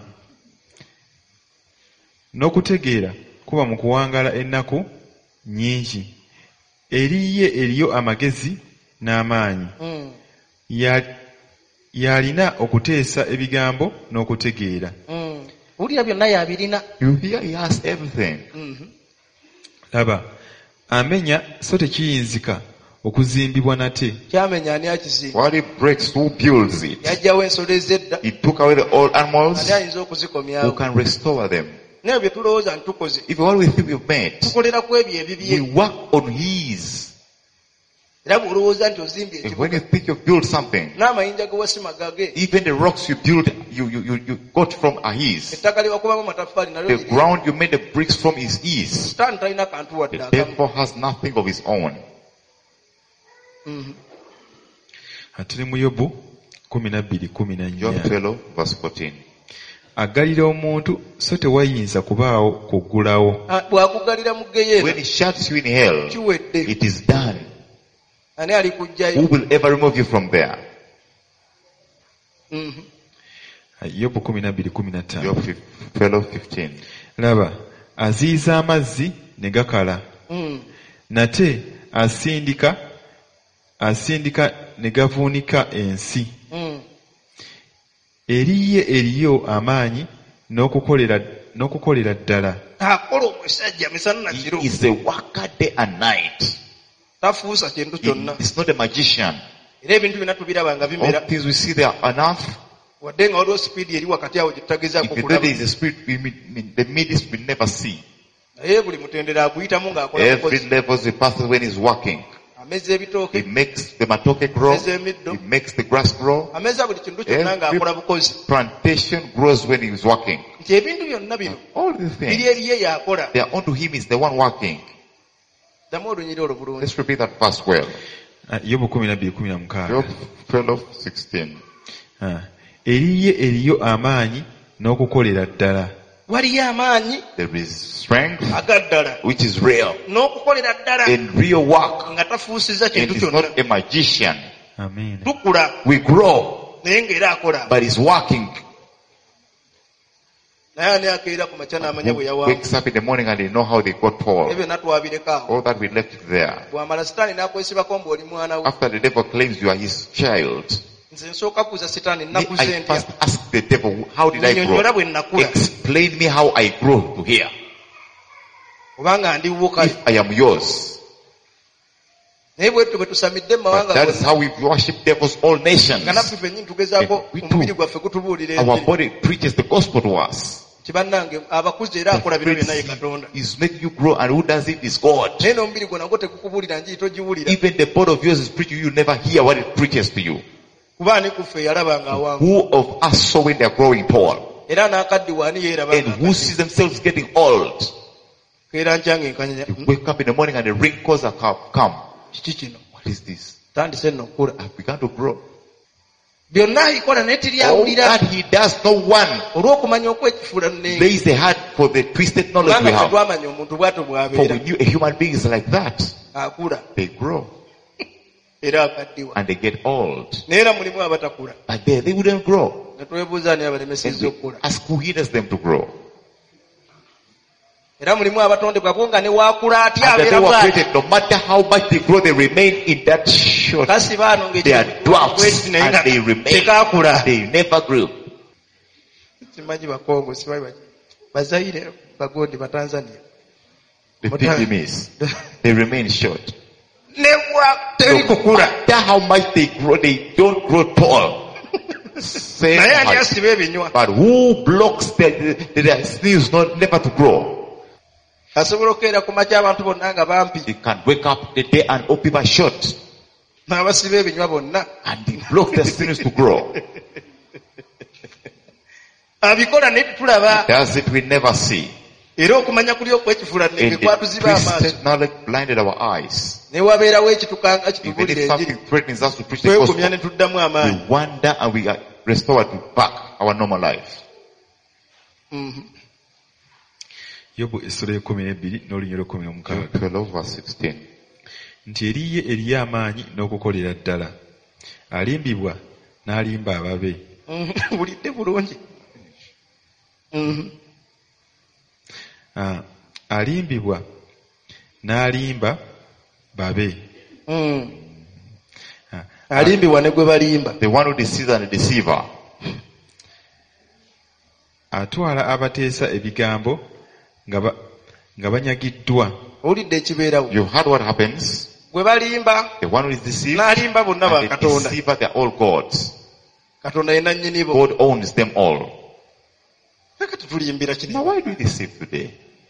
n'okutegeera kuba mu kuwangaala ennaku nnyingi. Eri ye eriyo amagezi n'amaanyi. Ya- Y'alina okuteesa ebigambo n'okutegeera. wulira byonna y'abirina You hear he has everything. Laba, amenya so tekiyinzika okuzimbibwa nate. kyamenya ani akizimba What he breaks, who builds it? yajjawo ensolo ez'edda He took away the old animals. ani ayinza Who okuzikomyawo can restore them? naye bye tulowooza ntukoze If what we think we've made, tukolera ku ebyo ebibye we work on his. era bw'olowooza nti ozimbye And when ekibuga you think you've built something, n'amayinja ge wasima gage even the rocks you built, you, you, you, you got from are his. ettaka lye wakubamu amataffaali nalyo The liri. ground you made the bricks from is his. sitaani talina kantu wadde The akamu devil has nothing of his own. Tuli mu Yobu kumi na bbiri kumi na Job nnya. twelve verse fourteen. Aggalira omuntu so tewayinza kubaawo kuggulawo. Ah, bw'akugalira mu geyeera When he shuts you in hell, kiwedde it is done. ani ali Who kujjayo will ever remove you from there? Mhm. Yobu kumi na bbiri kumi na ttaano. Job twelve fifteen. Laba, aziyiza amazzi ne gakala, Mm. nate asindika asindika ne gavuunika ensi. Mm. Eri ye eriyo amaanyi n'okukolera n'okukolera ddala. akola omusajja misana na kiro He is a worker day and night. tafuusa kintu He kyonna is not a magician. era ebintu byonna tubiraba nga bimera All things we see there are enough. wadde nga waliwo sipiidi eri wakati awo gye tutagezaako If there kulaba is a spirit, we mean, the midst we never see. naye buli mutendera aguyitamu ng'akola Every mukozi level he passes when he's working. ameza He ebitooke makes the matoke grow. ameza emiddo He makes the grass grow. ameza buli kintu kyonna ng'akola bukozi Plantation grows when he is working. nti ebintu byonna bino All the biri things, eri ye y'akola they are unto him is the one working. ddamu olunyiri olwo bulungi Let's repeat that verse well. Ah, Yobu kumi na bbiri kumi na mukaaga. Job twelve sixteen. Ah, eri ye eriyo amaanyi n'okukolera ddala. waliyo amaanyi There is strength, aga ddala which is real, n'okukolera ddala and real work. nga tafuusiza And kintu he's kyonna not a magician. Amen. tukula We grow, naye ng'era akola but he's working. naye ani akeera ku makya n'amanya bwe Who yawaamu wakes up in the morning and they know how they got tall. ebyo natwabireko awo All that we left it there. bw'amala sitaani n'akwesibako mbw'oli mwana we After the devil claims you are his child, nze nsooka kuza sitaani me, nakuze I ntya first ask the devil, how did I nnyonnyola grow? bwe nakula Explain me how I grow to here. obanga ndi wukayo If I am yours. naye bwetyo bwe tusamidde mu But mawanga that is gonna how we worship devils, all nations. nga naffe ffennyini tugezaako And we too, omubiri gwaffe gutubuulira our enjiri body preaches the gospel to us. kibannange abakuze era akola bino byonna ye Katonda Is making you grow, and who does it is God. naye n'omubiri gwo nagwo tegukubuulira njiri togiwulira Even the body of yours is preaching, you never hear what it preaches to you. kuba ani kuffe yalaba nga awangu Who of us saw when they are growing tall? era n'akaddiwa ani yeeraba And who sees themselves getting old? keera nkyanga enkanyanya You wake up in the morning and the wrinkles have come. kiki kino What is this? tandise nno okula I've begun to grow. byonna ayikola naye All tiryawulira that he does, no one olw'okumanya okwekifuula nnenge lays a hand for the twisted knowledge we kubanga have. tetwamanya omuntu bw'atyo For bw'abeera we knew a human being is like that. akula They grow era akaddiwa and they get old. naye era mulimu abatakula But they, they wouldn't grow. nga twebuuza ani And abalemesezza we okukula ask who hinders them to grow. era mulimu abatondebwa bo nga ne waakula atya And that they abeera were bw'ati created, no matter how much they grow, they remain in that short. kasi baano They are dwarfs naye and nga they remain. tekaakula They never grew. simanyi bakongo simanyi baki bazaire bagondi batanzania The But- Pygmies, they remain short. nebwa No teri kukula matter how much they grow, they don't grow tall. Same naye ani height. asiba ebinywa But who blocks the, the, the snails not never to grow? asobola okukeera ku makya abantu bonna nga bampi They can wake up the day and all people are short. n'abasiba ebinywa bonna And they block the snails to grow. abikola naye tetulaba Does it we never see. era okumanya kuli okwekifuula nnenge And the kwatuziba amaaso twisted knowledge blinded our eyes. ne wabeerawo ekitukanga Even kitubulira if enjiri something threatens us to preach the twegumya ne gospel, tuddamu amaanyi we wonder and we are restored to back our normal life. Mhm. yobu essula y'ekkumi n'ebbiri n'olunyiro ekkumi n'omukaaga twelve verse sixteen. nti eriye eriyo amaanyi n'okukolera ddala alimbibwa n'alimba ababe Mhm. bulidde bulungi Mhm. Ah, alimbibwa n'alimba babe. Mhm. Ah, alimbibwa ne gwe balimba The one who deceives and the deceiver. atwala abateesa ebigambo nga ba- nga banyagiddwa. owulidde ekibeerawo You've heard what happens. gwe balimba The one who is deceived n'alimba bonna and the bakatonda deceiver, they're all gods. katonda yenna nnyini bo God owns them all. leka tutulimbira Now kino why do we deceive today?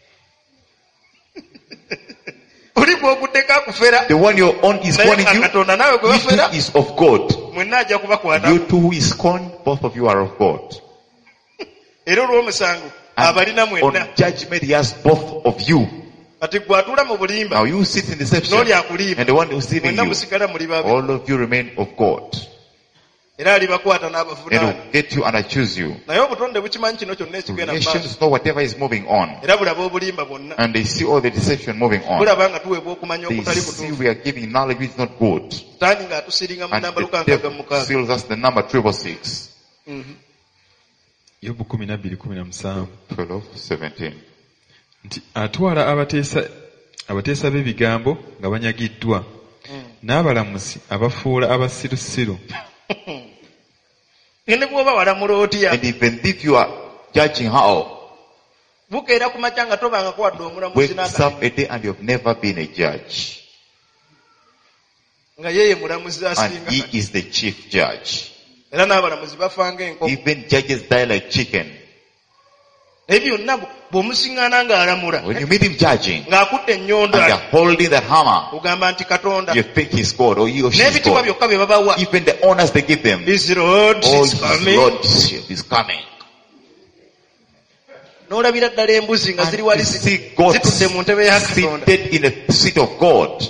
oli gw'oguddeko akufera The one you're on is naye scorning you. katonda naawe gwe You bafera too is of God. mwenna ajja kubakwata You too who is scorned, both of you are of God. era olw'omusango And abalina mwenna on judgment he has both of you. kati gwe atuula mu bulimba Now you sit in deception n'oli akulimba and the one who's deceiving mwenna you. musigala muli babe All of you remain of God. era alibakwata And n'abavunaana will get you and accuse you. naye obutonde bukimanyi kino kyonna ekigenda mu maaso Nations know whatever is moving on. era bulaba obulimba bwonna And they see all the deception moving on. bulaba nga tuweebwa okumanya They okutali see kutuufu we are giving knowledge which is not good. taani ng'atusiringa mu And namba the lukaaga devil mukaaga seals us the number triple six. yobu kumi na bbiri kumi na musanvu twelve seventeen. nti atwala abateesa abateesa b'ebigambo nga banyagiddwa n'abalamuzi abafuula abasirusiru. ne bw'oba walamula otya And even if you are judging how, bukeera ku makya nga tobanga kuwadde omulamuzi wake n'aka up a day and you have never been a judge. nga yeeye mulamuzi And asinga he is the chief judge. era n'abalamuzi bafanga enkoko Even judges die like chicken. naye byonna bw'omusiŋŋaana ng'alamula When you meet him judging, ng'akudde ennyondo and they're holding that hammer, ogamba nti katonda you think he's God or he or she is n'ebitiibwa God. byokka bye babawa Even the honors they give them, his lord oh, is his coming lordship is coming. n'olabira ddala embuzi nga ziri And wali you zi- see God zitudde mu ntebe ya katonda seated in the seat of God.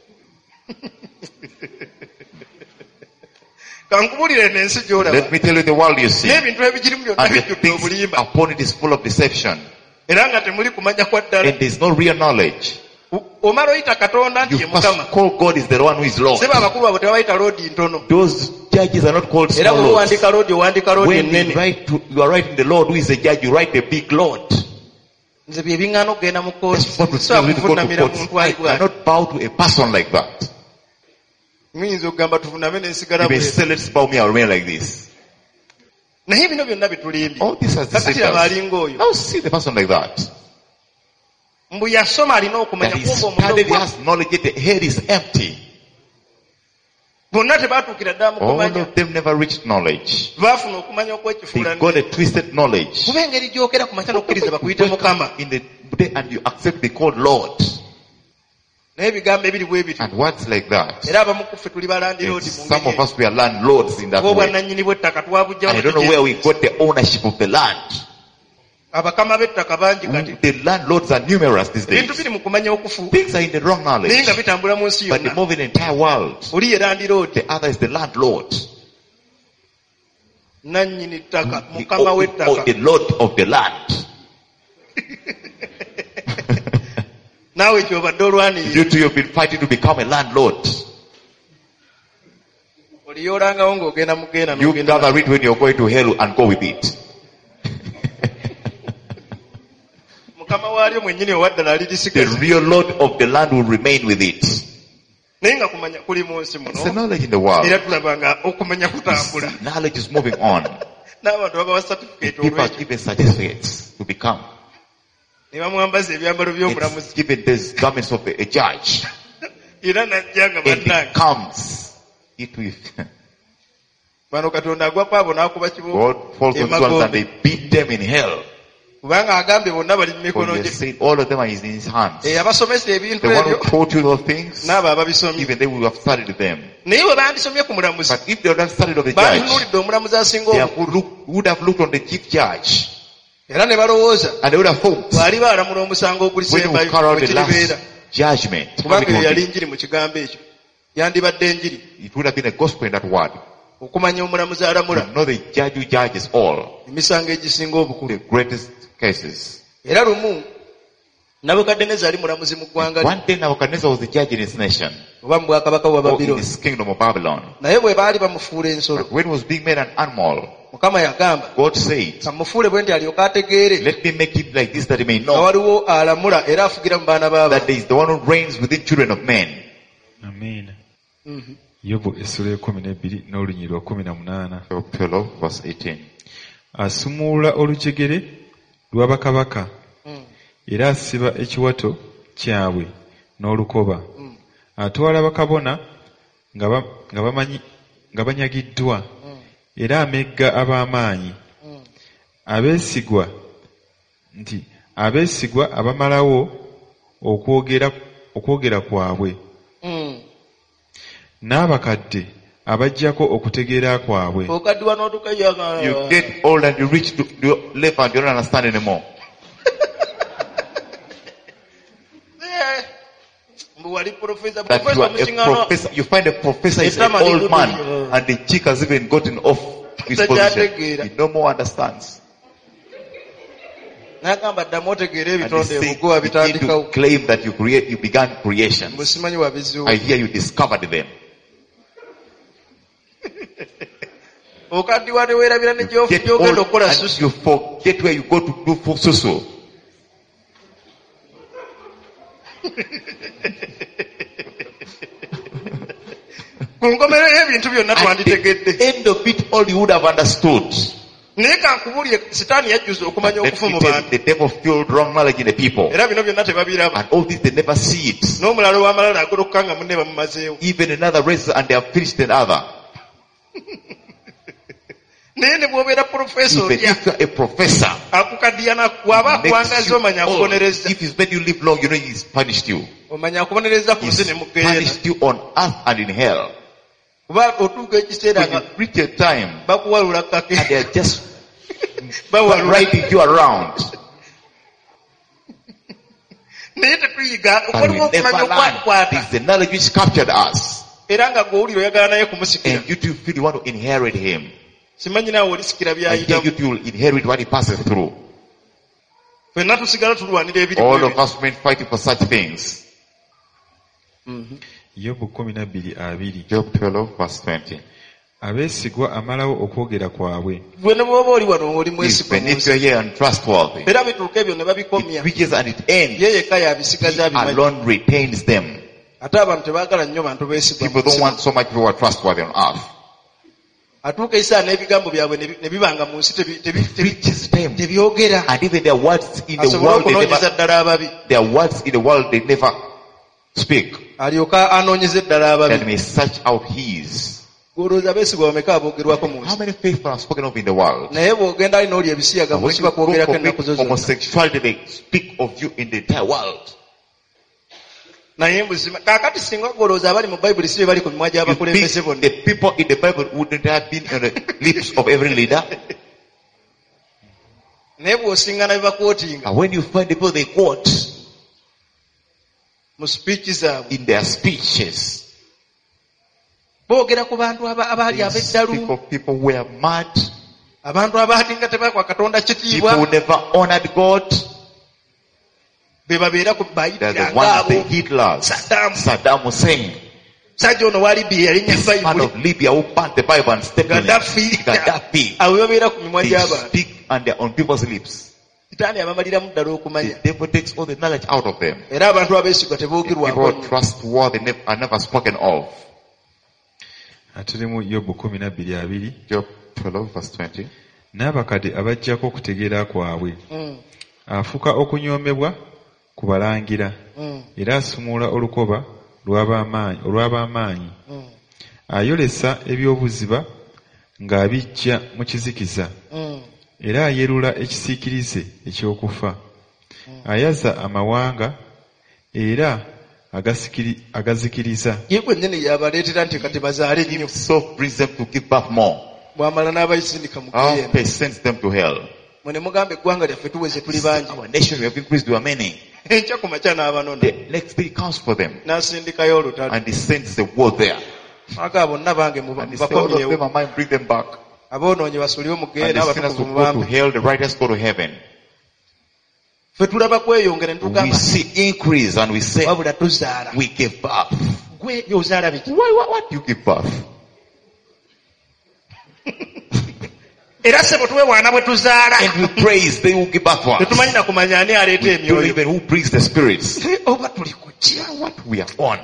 kankubulire n'ensi gy'olaba Let me tell you the world you see. n'ebintu ebigirimu byonna And the bijjudde things obulimba upon it is full of deception. era nga temuli kumanya kwa ddala And there's no real knowledge. O- omala oyita katonda nti You ye mukama first call God is the one who is Lord. seba abakulu abo tebabayita loodi ntono Those judges are not called era small bwe lords. wandika loodi owandiika loodi When you ennene write to, you are writing the Lord who is the judge, you write the big Lord. nze bye biŋŋaana okugenda mu That's kkooti what we sobola tell you to go to kuvuunamira court. muntu I ali bw'ati cannot bow to a person like that. muyinza okugamba tuvuname n'ensigala You may bwe say, let's bow me, I'll remain like this. naye bino byonna bitulimbye All this has kakati deceived aba us. alinga oyo Now see the person like that. mbu yasoma alina That okumanya he kumba studied, he omulo has knowledge, yet the head is empty. bonna tebatuukira ddala mu All kumanya of them never reached knowledge. baafuna okumanya They okwekifuula got a twisted knowledge. kuba engeri gyokera ku makya n'okkiriza bakuyite mukama In the day and you accept the called Lord. naye ebigambo ebiri bwe bityo And words like that. era abamu ku ffe tuli balandiroodi And mu some ngeri of us we are landlords in that oba way. obwannannyini bw'ettaka twabujja And I don't know where we got the ownership of the land. abakama b'ettaka bangi kati The landlords are numerous these ebintu days. biri mu kumanya okufu Things are in the wrong naye knowledge. nga bitambula mu nsi But they yonna move in the entire world. oli ye landiroodi The other is the landlord. nannyini ttaka The, mukama or, or w'ettaka the lord of the land. naawe kyobadde olwanirira You two have been fighting to become a landlord. oliyoolangawo ng'ogenda mugenda You n'ogenda gather it when you're going to hell and go with it. mukama waalyo mwennyini owaddala The alirisigaza real lord of the land will remain with it. naye nga kumanya kuli mu nsi It's the muno knowledge in the world. era tulaba nga okumanya kutambula Knowledge is moving on. n'abantu babawa certificate People are olwekyo given certificates to become. ne bamwambaza ebyambalo It's by'omulamuzi given these garments of a judge. era najja nga And it bannange comes. It with bano katonda agwako abo n'akuba kibooko God falls on ones and they beat them in hell. kubanga agambye bonna bali mu For mikono he gye has said all of them are in his hands. Eh, abasomesa ebintu The one who ebyo taught you those things, n'abo ababisomye even they will have studied them. naye bwe bandisomye ku mulamuzi But if they would have studied of the judge, banditunuulidde omulamuzi asinga they obukulu would, look, would have looked on the chief judge era ne balowooza and they would have thought bw'ali baalamula omusango when he ogulisembayo would carry out the wekiribeera last judgment, kubanga eyo having yali on it, njiri mu kigambo ekyo yandibadde njiri it would have been a gospel in that word. okumanya omulamuzi alamula To know the judge who judges all, emisango egisinga obukulu the greatest cases. era lumu nabukaddeneza ali mulamuzi mu ggwanga lye One day Nebuchadnezzar was the judge in his nation, oba mu bwakabaka bwa or in babironi his kingdom of Babylon. naye bwe baali bamufuula ensolo But when he was being made an animal, mukama yagamba God said, kamufuule bwe nti alyoke ategeere let me make it like this that he may nga know waliwo alamula era afugira mu baana that baaba there is the one who reigns within children of men. amiina. yobu essula ekumi n'ebbiri n'olunyiri lwa kumi na munaana. Job twelve verse eighteen. Asumulula olujegere lwa bakabaka era asiba ekiwato kyabwe n'olukoba. Atwala bakabona nga ba- nga bamanyi nga banyagiddwa era amegga ab'amaanyi. Abeesigwa nti abeesigwa abamalawo okwogera okwogera kwabwe. Mm. N'abakadde abajjako okutegeera kwabwe. okaddiwa n'otukayaga You get old and you reach to your level and you don't understand anymore. mbu wali profesa That you profesa are a mukiŋŋaano professor, you find a professor is an Etama old lidudu, man uh, and the chick has even gotten off his position. Tajategeera. He no more understands. n'agamba ddamu otegeera And he ebitonde said, ebuggwa begin to bitandikawo claim that you create, you began mbu creations. simanyi wabiziwo I hear you discovered them. okaddiwa neweerabira ne gyofu Get gyogenda old okukola and susu you forget where you go to do for susu. ku nkomerero y'ebintu byonna At twanditegedde the end of it all you would have understood. naye kankubulye sitaani yajjuza okumanya Let okufu me mu tell you, bantu the devil filled wrong knowledge in the people. era bino byonna tebabiraba And all this they never see it. n'omulala w'amalala agolokoka nga munne bamumazeewo Even another race and they have finished another. naye ne bw'obeera profesa Even olya if you are a professor, akukadiyana waba makes akuwangaza you omanya old. akubonereza If he's made you live long, you know he's punished you. omanya akubonereza ku nsi He's ne mukeera punished you on earth and in hell. kuba otuuka ekiseera When nga you reach a time bakuwalula kake and they are just bawalula riding you around, naye tetuyiga and okwaliwo we never okumanya learn. okwakwata It's the knowledge which captured us. era nga gw'owulira oyagala naye kumusikira And you too feel you want to inherit him. simanyi naawe olisikira I hear byayitamu you too will inherit what he passes through. fenna tusigala tulwanira ebiri All mu of us men fighting for such things. yobu kumi na bbiri abiri. Job twelve verse twenty. Abeesigwa amalawo okwogera kwabwe. gwe ne bw'oba oli wano oli mwesigwa Even mu if nsi you're here untrustworthy, era bituuka ebyo ne babikomya it reaches and it ends. ye yekka yabisigaza He abimanyi alone retains them. ate abantu tebaagala nnyo bantu beesigwa mu People don't nsi want so much people who are trustworthy on earth. atuuka ekiseera n'ebigambo byabwe ne bi- ne bibanga mu nsi tebi- tebi- It tebi- reaches them. tebyogera And even their words in the asobole world, they okunoonyeza never, ddala ababi their words in the world, they never speak. alyoka anoonyeze eddala that ababi. may search out his. Olowooza abeesigwa bameka aboogerwako mu How nsi? many faithful are spoken of in the world? Naye bw'ogenda ali n'oli ebisiyaga And when bw'osi you go bakwogerako for ennaku zo zonna. homosexuality, they speak of you in the entire world. Naye mbuzima kaakati singa golowooza abali mu bayibuli si be bali ku mimwa You gy'abakulembeze think bonna. the people in the Bible wouldn't have been on the lips of every leader? Naye bw'osingana bye bakwotinga And when you find the people they quote mu speech zaabwe, in their speeches, boogera ku bantu aba- abaali they speak ab'eddalu, of people who were mad, abantu abaali nga tebakwa Katonda people kitiibwa, who never honored God. be babeera ku They're the bayitira ones, the ngaabo. Hitlers, Saddam. Saddam Hussein, Sajja ono wa Libya yalinnya this man bayibuli, of Libya who burnt the Bible and stepped on it. Gaddafi. Gaddafi. Abo babeera ku mimwa They gy'abantu. speak and they're on people's lips. Sitaani abamaliramu ddala The okumanya. devil takes all the knowledge out of them. Era abantu abeesigwa People teboogerwako. trustworthy nev- are never spoken of. Tuli mu Yobu kumi na bbiri abiri. Job twelve verse twenty. N'abakadde abaggyako okutegeera kwabwe. Mm, Afuka okunyoomebwa ku balangira. mm, Era asumula olukoba lw'ab'amaanyi olw'ab'amaanyi. mm, Ayolesa eby'obuziba ng'abiggya mu kizikiza. mm. Era ayerula ekisiikirize eky'okufa. Ayaza amawanga era agasikiri- agazikiriza. Ye gwennyini y'abaleetera nti kati bazaale nnyo. Himself brings them to give birth more. Bw'amala n'abayisindika mu Our Guyana. faith sends them to hell. Mwe ne mugamba eggwanga lyaffe tuweze tuli bangi. Our nation we have increased, we are many. Enkya ku makya n'abanona. The next day comes for them. N'asindikayo olutalo. And he sends the word there. Aka bonna bange mu- And he says all of them bakomyewo. are mine, bring them back. Aboonoonyi basuulibwe mu And Guyana, the sinners abatukuvu will mu go to bambi. hell, the righteous go to heaven. Ffe tulaba kweyongera ne We tugamba see increase and we say, wabula tuzaala. we give birth. Gwe y'ozaala biki? Why, what, what do you give birth? Era ssebo twewaana bwe tuzaala. And we praise, they will give birth to us. Tetumanyi na kumanya ani aleeta We don't emyoyo. even who brings the spirits. Oba tuli ku ki? What we are on.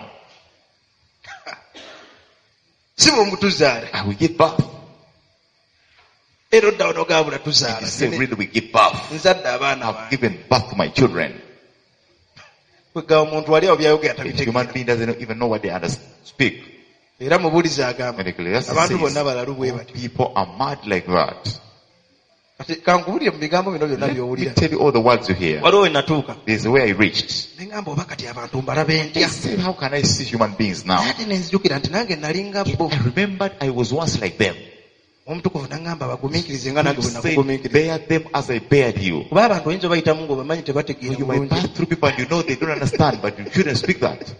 Si bwe tuzaala. And we give birth. Era oddawo n'ogabula And tuzaala. you say, really, we give birth. Nzadde abaana I've bange. given birth to my children. Kwegaba omuntu wali awo byayogera A human tabitegeera. being doesn't even know what they understand. Speak. Era mubuulizi agamba And Ecclesiastes abantu bonna says, balalu bwe batyo. people are mad like that. Kati kankubulire mu bigambo bino byonna Let me by'owulira. tell you all the words you hear. Waliwo we natuuka. There's where I reached. Ne ngamba oba kati abantu mbalabe I ntya. said, how can I see human beings now? Ate ne nzijukira nti nange nalinga bo. I remembered I was once like them. Omutukuvu n'angamba bagumiikirize nga nange You bwe said, nakugumiikiriza. bear them as I bared you. Kuba abantu oyinza obayitamu ng'obamanyi tebategeera You might bulungi. pass through people and you know they don't understand, but you shouldn't speak that.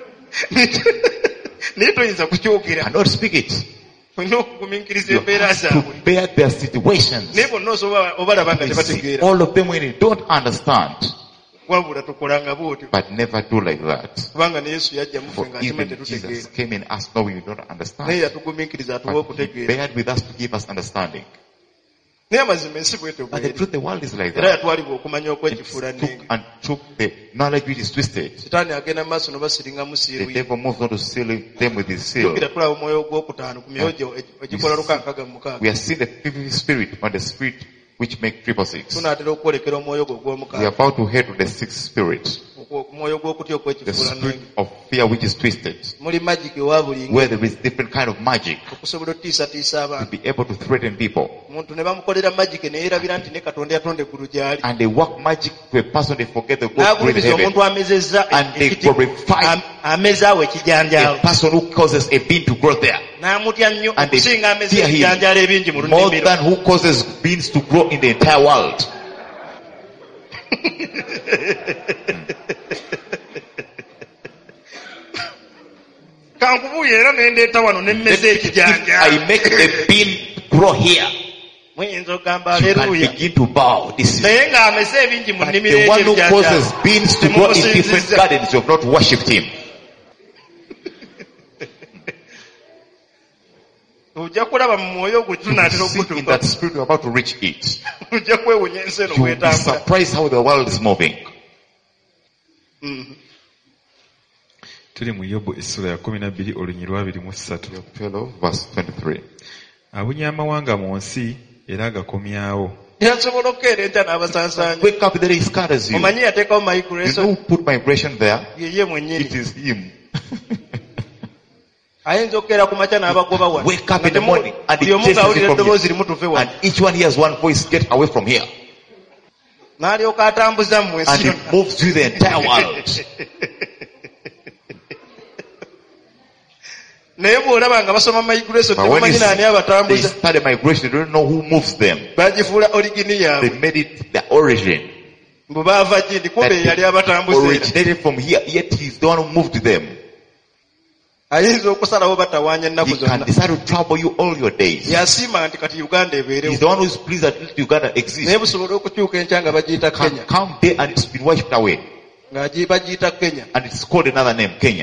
Naye toyinza kukyogera. Cannot speak it. Olina okugumiikiriza You embeera have zaabwe. to bear their situations. Naye bonna osobola obalaba nga You see tebategeera. all of them when you don't understand, Wabula tukolanga bw'otyo. but never do like that. Kubanga ne Yesu yajja mu For ffe ng'akima even Jesus tetutegeera. came in us knowing you don't Naye understand, yatugumiikiriza atuwe but he okutegeera. bared with us to give us understanding. Naye amazima ensi bw'etyo But the bw'eri. truth, the world is like Era that. yatwalibwa okumanya okwekifuula It took nnenge. and took the knowledge which is twisted. Sitaani agenda mu maaso n'obasiringa mu The siiru ye. devil moves on to seal them with his seal. Jjukira tulaba omwoyo ogwokutaano ku myojo egikola lukaaga mu mukaaga. We are seeing the fifth spirit on the spirit which make triple six. Tunaatera okwolekera omwoyo gwe We are ogw'omukaaga. about to head to the sixth spirit, Omwoyo gw'okutya the okwekifuula spirit nnenge. of fear which is twisted, Muli magic ewa buli ngeri. where there is different kind of magic Okusobola otiisatiisa to abantu. be able to threaten people. Omuntu ne bamukolera magic ne yeerabira nti ne Katonda yatonde ku gy'ali. And they work magic to a person, they forget the God in N'agulumiza heaven. omuntu amezezza And they ekiti- glorify am- amezaawo A ekijanjaalo. person who causes a bean to grow there, N'amutya nnyo And they okusinga ameza fear him ebijanjaalo ebingi mu more lunnimiro. than who causes beans to grow in the entire world. Kankubuuye era ne ndeeta wano ne mmeza If ekijanjaalo. I make a bean grow here, Muyinza okugamba you can aleluya. begin to bow. This is Naye ng'ameza ebingi mu but nnimiro the one who ekyebijanjaalo. causes beans to grow in different Temumusinzizza. gardens, you have not worshipped him. Ojja kulaba mu mwoyo gwe You tunaatera will see in okutuuka. that spirit you're about to reach it. Ojja kwewunya ensi eno You will be bw'etambula. surprised how the world is moving. Mhm. Tuli mu Yobu essula ya kumi na bbiri olunyiri lw'abiri mu ssatu. twelve verse twenty-three. Abunya amawanga mu nsi era agakomyawo. Era nsobola okukeera enkya n'abasansanya. Wake up, there he scatters you. Omanyi yateekawo You know migration who put migration there? yeye mwennyini. It is him. ayinza okkeera ku makya n'abagoba wano Wake up in the morning and buli it omu chases ng'awulira you from eddoboozi here. limu tuve wano And each one hears one voice, get away from here. n'alyoka atambuza mu And ensi it yonna. moves through the entire world. naye bw'olaba nga basoma migration But when tebamanyi you naani see, they abatambuza study migration, they don't know who moves them. bagifuula origini They yaabwe made it the origin. mbu baava gindi That kumbe yali they abatambuza era. originated from here, yet he's the one who moved them. ayinza okusalawo batawaanya ennaku He can zonna decide to trouble you all your days. yasiima nti kati uganda ebeerewo He's the one who is pleased that little Uganda naye exists. busobole okukyuka enkya nga bagiyita Can kenya come there and it's been wiped away. nga gi- bagiyita kenya And it's called another name, Kenya.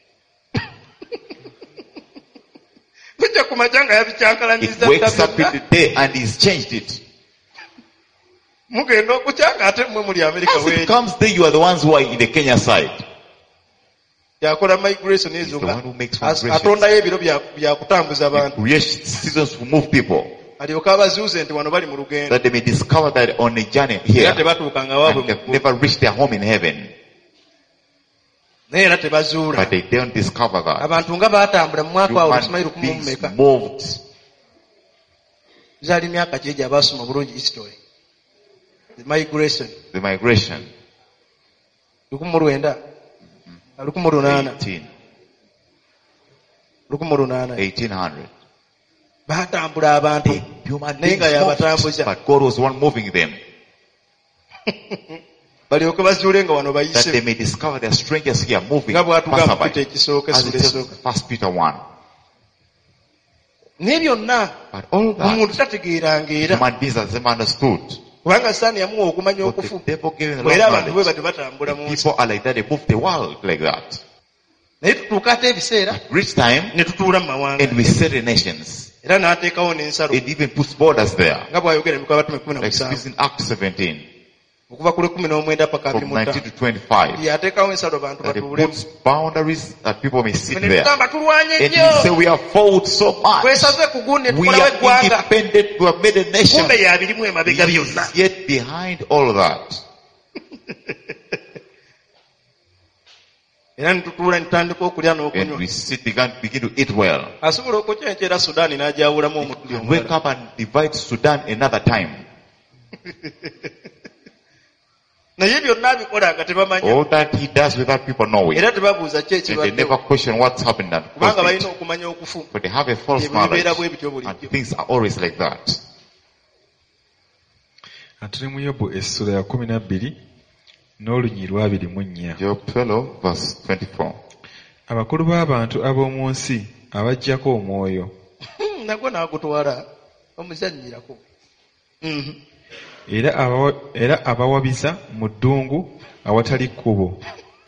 kujja ku makya nga It yabikyankalanyiza wakes up in the day and he's changed it. mugenda okukya nga ate mmwe muli amerika As it weeri comes there, you are the ones who are in the Kenya side. yakola migration He's ezo the nga one who makes as- migrations. atondayo ebiro bya- byakutambuza He abantu creates seasons to move people, alyoka abazuuze nti wano bali mu lugendo that they may discover that on a journey era here, tebatuukanga waabwe and they've mu never reached their home in heaven. naye era tebazuula But they don't discover that. abantu nga baatambula mu mwaka awo tusimanyi Human lukumi mu beings meka moved. zaali myaka ki egyo abaasoma bulungi history the migration The migration. lukumi mu lwenda lukumi mu lunaana eighteen, lukumi mu lunaana eighteen hundred. baatambula abantu The human naye beings nga yabatambuza moved, but God was the one moving them. balyoke bazuule nga wano That they bayise may discover their strangers here moving. nga bw'atugamba mu Peter passerby. ekisooka As essula it esooka says, First Peter one. naye byonna But all that, omuntu tategeeranga era human beings has never understood. kubanga saani yamuwa okumanya But okufu the devil gave them the bw'era wrong abantu bwe knowledge. bati batambula mu nsi People are like that, they move the world like that. naye tutuuka ate ebiseera Reach time, ne tutuula mu mawanga and we settle nations. era n'ateekawo n'ensalo It even puts borders there. nga bw'ayogera mu Mikono kumi na Like musanvu it's in Acts seventeen, okuva ku lwekumi n'omwenda paka abiri from mu nineteen ttaano to twenty-five. yateekawo ensalo bantu That it batuulemu puts boundaries that people may sit ne there. tugamba tulwanye And nnyo we say we have fought so much. twesaze ku gundi We tukolawo are eggwanga independent, we have made a nation. kumbe yabirimu emabega byonna Yet behind all that, era ne tutuula ne tutandika okulya and n'okunywa we sit, begin, begin to eat well. asobola okukyenkyera sudaani n'agyawulamu omutuli And wake omulala up and divide Sudan another time. naye byonna abikola nga tebamanya All that he does without people knowing. era tebabuuza ki And they ekibaddewo never question what's happened and kubanga caused balina it. okumanya okufu But they have a false Ebyo bibeera knowledge. bwe bityo bulijjo And things are always like that. ate ne mu yobu essula ya kumi na bbiri n'olunyi lwabiri mu nnya Job twelve verse twenty-four. abakulu b'abantu ab'omu nsi abaggyako omwoyo nagwo naagutwala omuzannyirako Mhm. era abawa- era abawabiza mu ddungu awatali kkubo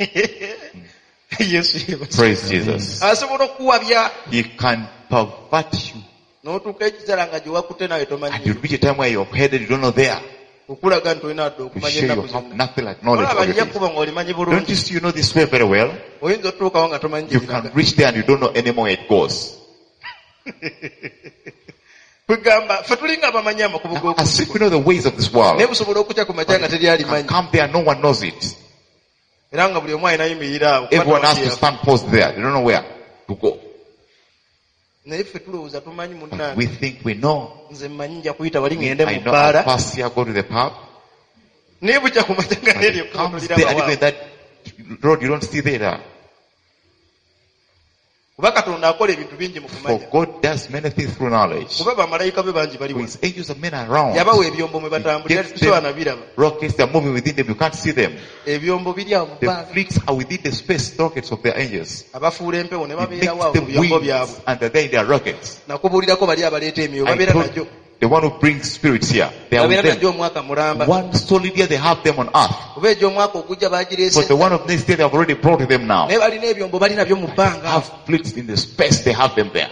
yesu yeebazibwe. Praise Jesus. asobola okuwabya He can pervert you. n'otuuka ekiseera nga gye wakutte nawe And you tomanyi reach a time where you're headed, you don't know there. okulaga nti olina adde To okumanya show you ennaku have zonna nothing like knowledge olaba of nja it. kkuba ng'olimanyi Don't bulungi you see you know this way very well? oyinza otutuukawo nga tomanyi You gyebiraga can reach there and you don't know anymore where it goes. kwegamba ffe tulinga abamanyi amakubo Now, as if g'okuzimu we know the ways of this world. naye busobola okukya ku makya nga Can teryalimanyi come there, no one knows it. era nga buli omu alina yimirira awo kuba Everyone has to tawakira. stand post there. They don't know where to go. naye ffe tulowooza tumanyi But munnange we think we know. nze mmanyi nja kuyita wali ngende I mu know I'll bbaala pass here, go to the pub. naye bukya ku makya nga But neryo it comes there and even that road you don't see there. kuba katonda akola ebintu bingi mu For kumanya God does many things through knowledge. kuba bamalayika be bangi bali For wano His angels of men are around. yabawa ebyombo mwe batambulira He gives tusobola them nabiraba rockets, they're moving within them. You can't see them. ebyombo biri awo mu The bbanga fleets are within the space rockets of their angels. abafuula empewo ne He makes babeerawo awo mu them byombo wings byabwe and they're there in their rockets. nakubuulirako bali abaleeta emyoyo I babeera told najyo the one who brings spirits here, they are babeera with najyo them. omwaka mulamba One solid year they have them on earth. oba egy'omwaka ogujja bagireese But the one of next year they have already brought them now. naye balina ebyombo bali nabyo mu bbanga Have fleets in the space, they have them there.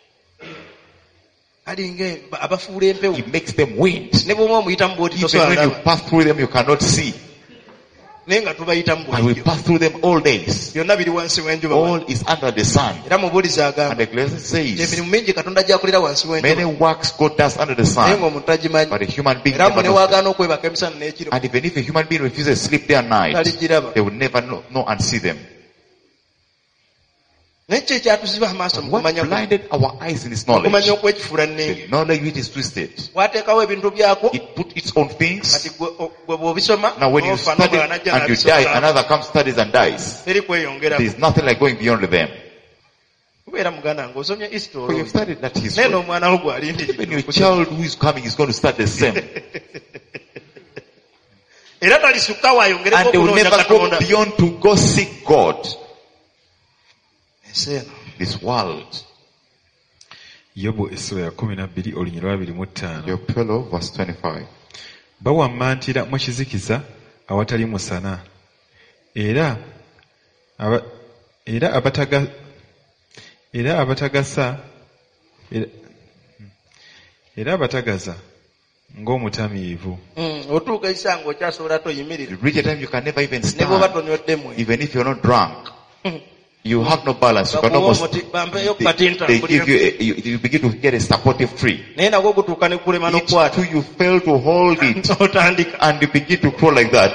alinga abafuula empewo He makes them wings. ne bw'oba omuyitamu bw'oti Even tosobola when you ndaba pass through them, you cannot see. naye nga tubayitamu And we bw'etyo pass through them all days. byonna biri wansi w'enjuba All is under the sun. era mubuulizi And agamba the Ecclesiastes says, emirimu mingi katonda gyakolera wansi many w'enjuba works God does under the naye sun, ng'omuntu tagimanyi but a human being era never mwe knows them. newagaana okwebaka emisana n'ekiro And even if a human being refuses to sleep day and night, taligiraba they will never know, know and see them. nekyo ekyatuziba amaaso mu What kumanya blinded our eyes in this knowledge? okumanya okwekifuula nnenge The knowledge which is twisted. wateekawo ebintu byako It put its own things. kati gwe o- gwe bw'obisoma Now when you n'ofa study n'omulala n'ajja and you n'abisoma die, n'afa. another comes, studies and dies. teri kweyongera There is nothing like going beyond them. kubeera muganda ng'osomye For history you've studied that naye history. n'omwana wo gw'alindiriye Even your child who is coming is going to start the same. era talisukka waayongereko And they will okunoonya never go katonda beyond to go seek God. ensi eno This world. yobu essula ya kumi na bbiri olunyiri lwa abiri mu ttaano Job twelve verse twenty-five. bawammantira mu kizikiza awatali musana era aba, era abataga era abatagasa era, era abatagaza ng'omutamiivu Mm, otuuka ekisanga okyasobola toyimirira You reach a time you can never even ne bw'oba stand. tonyoddemu Even if you're not drunk. You have no balance. You can bakuwa almost, omuti bampeeyo they, kukatinta they give you, a, you, you begin to get a supportive tree. naye nagwo gutuuka ne kulema Each n'okukwata two you fail to hold it otandika and you begin to crawl like that.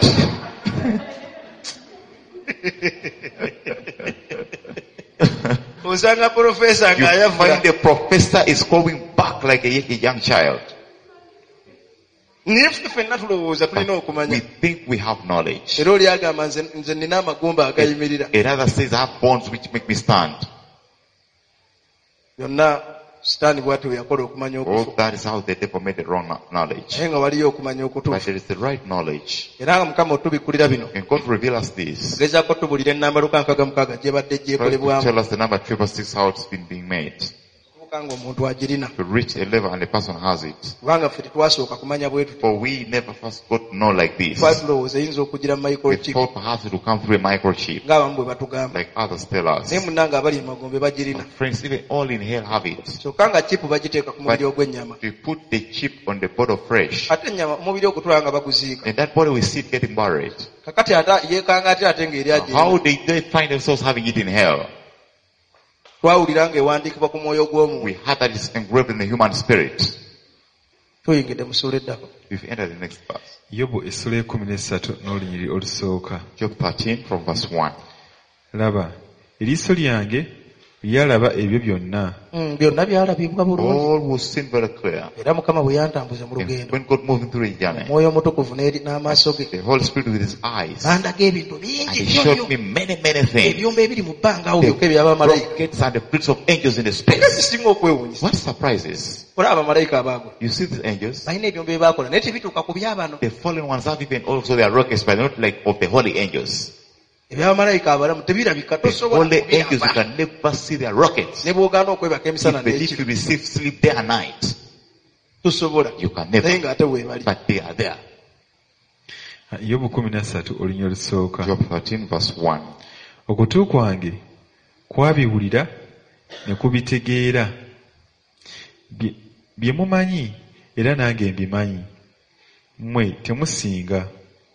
osanga profesa You ng'ayavula find the professor is going back like a, a young child. naye ffe ffenna tulowooza tulina We okumanya think we have knowledge. era oli agamba nze nze nina amagumba agayimirira Another says I have bonds which make me stand. byonna sitaani bw'ati we yakola okumanya Oh, okufu that is how the devil made the wrong kno- knowledge. naye nga waliyo okumanya But okutuufu there is the right knowledge. era nga mukama otubikulira bino And God reveal us this. gezaako tubulira ennamba luka nkaaga mukaaga gyebadde Try to gyekolebwamu tell us the number triple six how it's been being made. kubuka nga omuntu agirina To reach a level and the person has it. kubanga ffe tetwasooka kumanya bwe tuti For we never first got to know like this. twali tulowooza eyinza okugira mu We microchip thought perhaps it would come through a microchip. ng'abamu bwe batugamba Like others tell us. naye munnanga abali emagombe bagirina Friends, even all in hell have it. kyokka nga chipu bagiteeka ku mubiri ogw'ennyama We put the chip on the body of flesh. ate ennyama omubiri ogutwala nga baguziika And that body we see it getting buried. kakati ate yeekanga ate ate ng'eri How agirina did they find themselves having it in hell? twawulira ng'ewandiikibwa ku mwoyo gw'omuntu We had that it's engraved in the human spirit. tuyingidde mu ssuula eddako If you enter the next verse. yobu essula ekumi n'essatu n'olunyiri olusooka Job thirteen from verse one. laba eriiso lyange lyalaba ebyo byonna Mm, byonna byalabibwa bulungi All was seen very clear. era mukama bwe yantambuza mu And lugendo when God moved him through the journey, omwoyo omutukuvu n'eri- n'amaaso ge the Holy Spirit with his eyes, bandaga ebintu and bingi he nnyo showed nnyo me many, many things. ebyombo ebiri mu bbanga awo The byokka ebyabamalayika rockets and the fleets of angels in the era space. zisinga okwewuunyisa What surprises? olaba abamalayika abaagwe You see these angels? balina ebyombo bye baakola naye tebituuka ku byabano The fallen ones have even also their rockets, but not like of the holy angels. ebyabamalayika abalamu tebirabika The tosobola holy angels, you kubiraba can never see their rockets. ne bw'ogaana okwebaka emisana Even if you n'ekiro receive sleep day and night, tosobola you can naye never. ng'ate weebali But they are there. yobu kumi na ssatu olunyiri olusooka Job thirteen verse one. okutu kwange kwabiwulira ne kubitegeera Bye- bye mumanyi era nange mbimanyi mmwe temusinga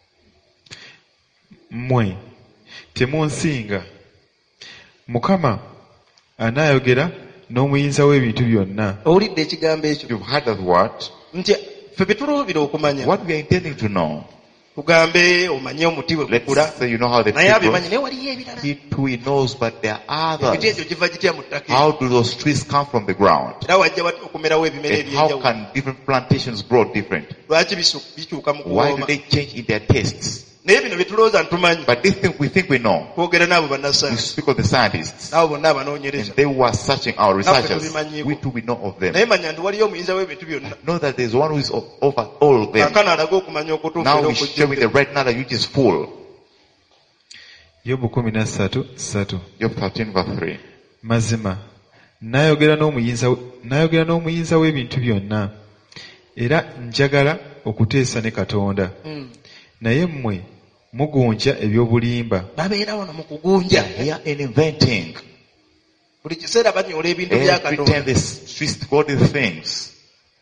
mmwe temunsinga mukama anaayogera n'omuyinza w'ebintu byonna owulidde ekigambo ekyo You've heard that word. nti ffe bye tuluubira okumanya What we are intending to know. tugambe omanye omuti bwe gukula Let's say you know how the naye tree abimanyi grows. naye waliyo ebirala He too he knows, but there are emiti others. egyo giva gitya mu ttaka How do those trees come from the ground? era wajja bat- okumerawo ebimera And how ebyenjawulo can different plantations grow different? lwaki bisu- bikyuka mu Why do kuwooma they change in their tastes? naye bino bye tulowooza ntumanyi But this thing we think we know. twogera n'abo We bannasayansi speak of the scientists. n'abo bonna And abanoonyereza they were searching our researchers. tubimanyiiko. We too we know of them. naye manya nti waliyo omuyinza w'ebintu byonna Know that there's one who is o- over all of them. kaakano alaga okumanya okutuufu era Now he's showing the okujjukira right knowledge which is full. yobu kumi na ssatu ssatu Job thirteen verse three. mazima nayogera n'omuyinza nayogera n'omuyinza w'ebintu byonna era njagala okuteesa ne katonda Mm. naye mmwe mugunja eby'obulimba babeera wano mu kugunja Here in inventing. buli kiseera banyoola ebintu bya Every time katonda they twist godly things.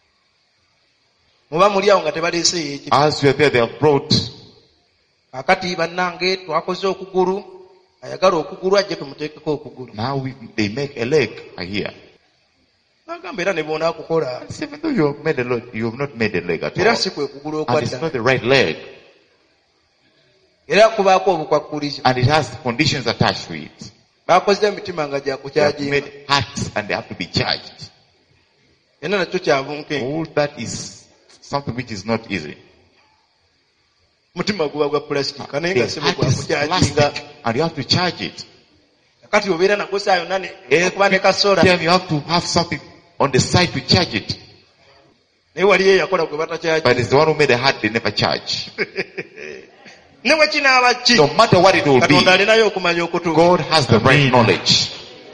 muba muli awo nga tebaleeseyo ekiti As we are there, they have brought. akati bannange twakoze okugulu ayagala okugulu ajje tumuteekeko okugulu Now we, they make a leg. I hear. nagamba era ne boona kukola It's even though you have made a leg, you have not made a leg at era all. si kwe kugulu And it's okwadda not the right leg. era kubaako obukwakulizo And it has conditions attached to it. bakoze emitima nga They have gyakukyajinga made hearts and they have to be charged. era nakyo kyavunke All that is something which is not easy. mutima guba gwa pulastika naye The nga sebo heart is gwakukyajinga plastic and you have to charge it. kati obeera nagwo saa yonna okuba ne kasola Every time you have to have something on the side to charge it. naye waliyo eyakola gwe batakyaji But it's the one who made the heart they never charge. ne bwe kinaaba ki No matter what it will be, katonda alinayo okumanya okutuuka God has the right Amen. knowledge.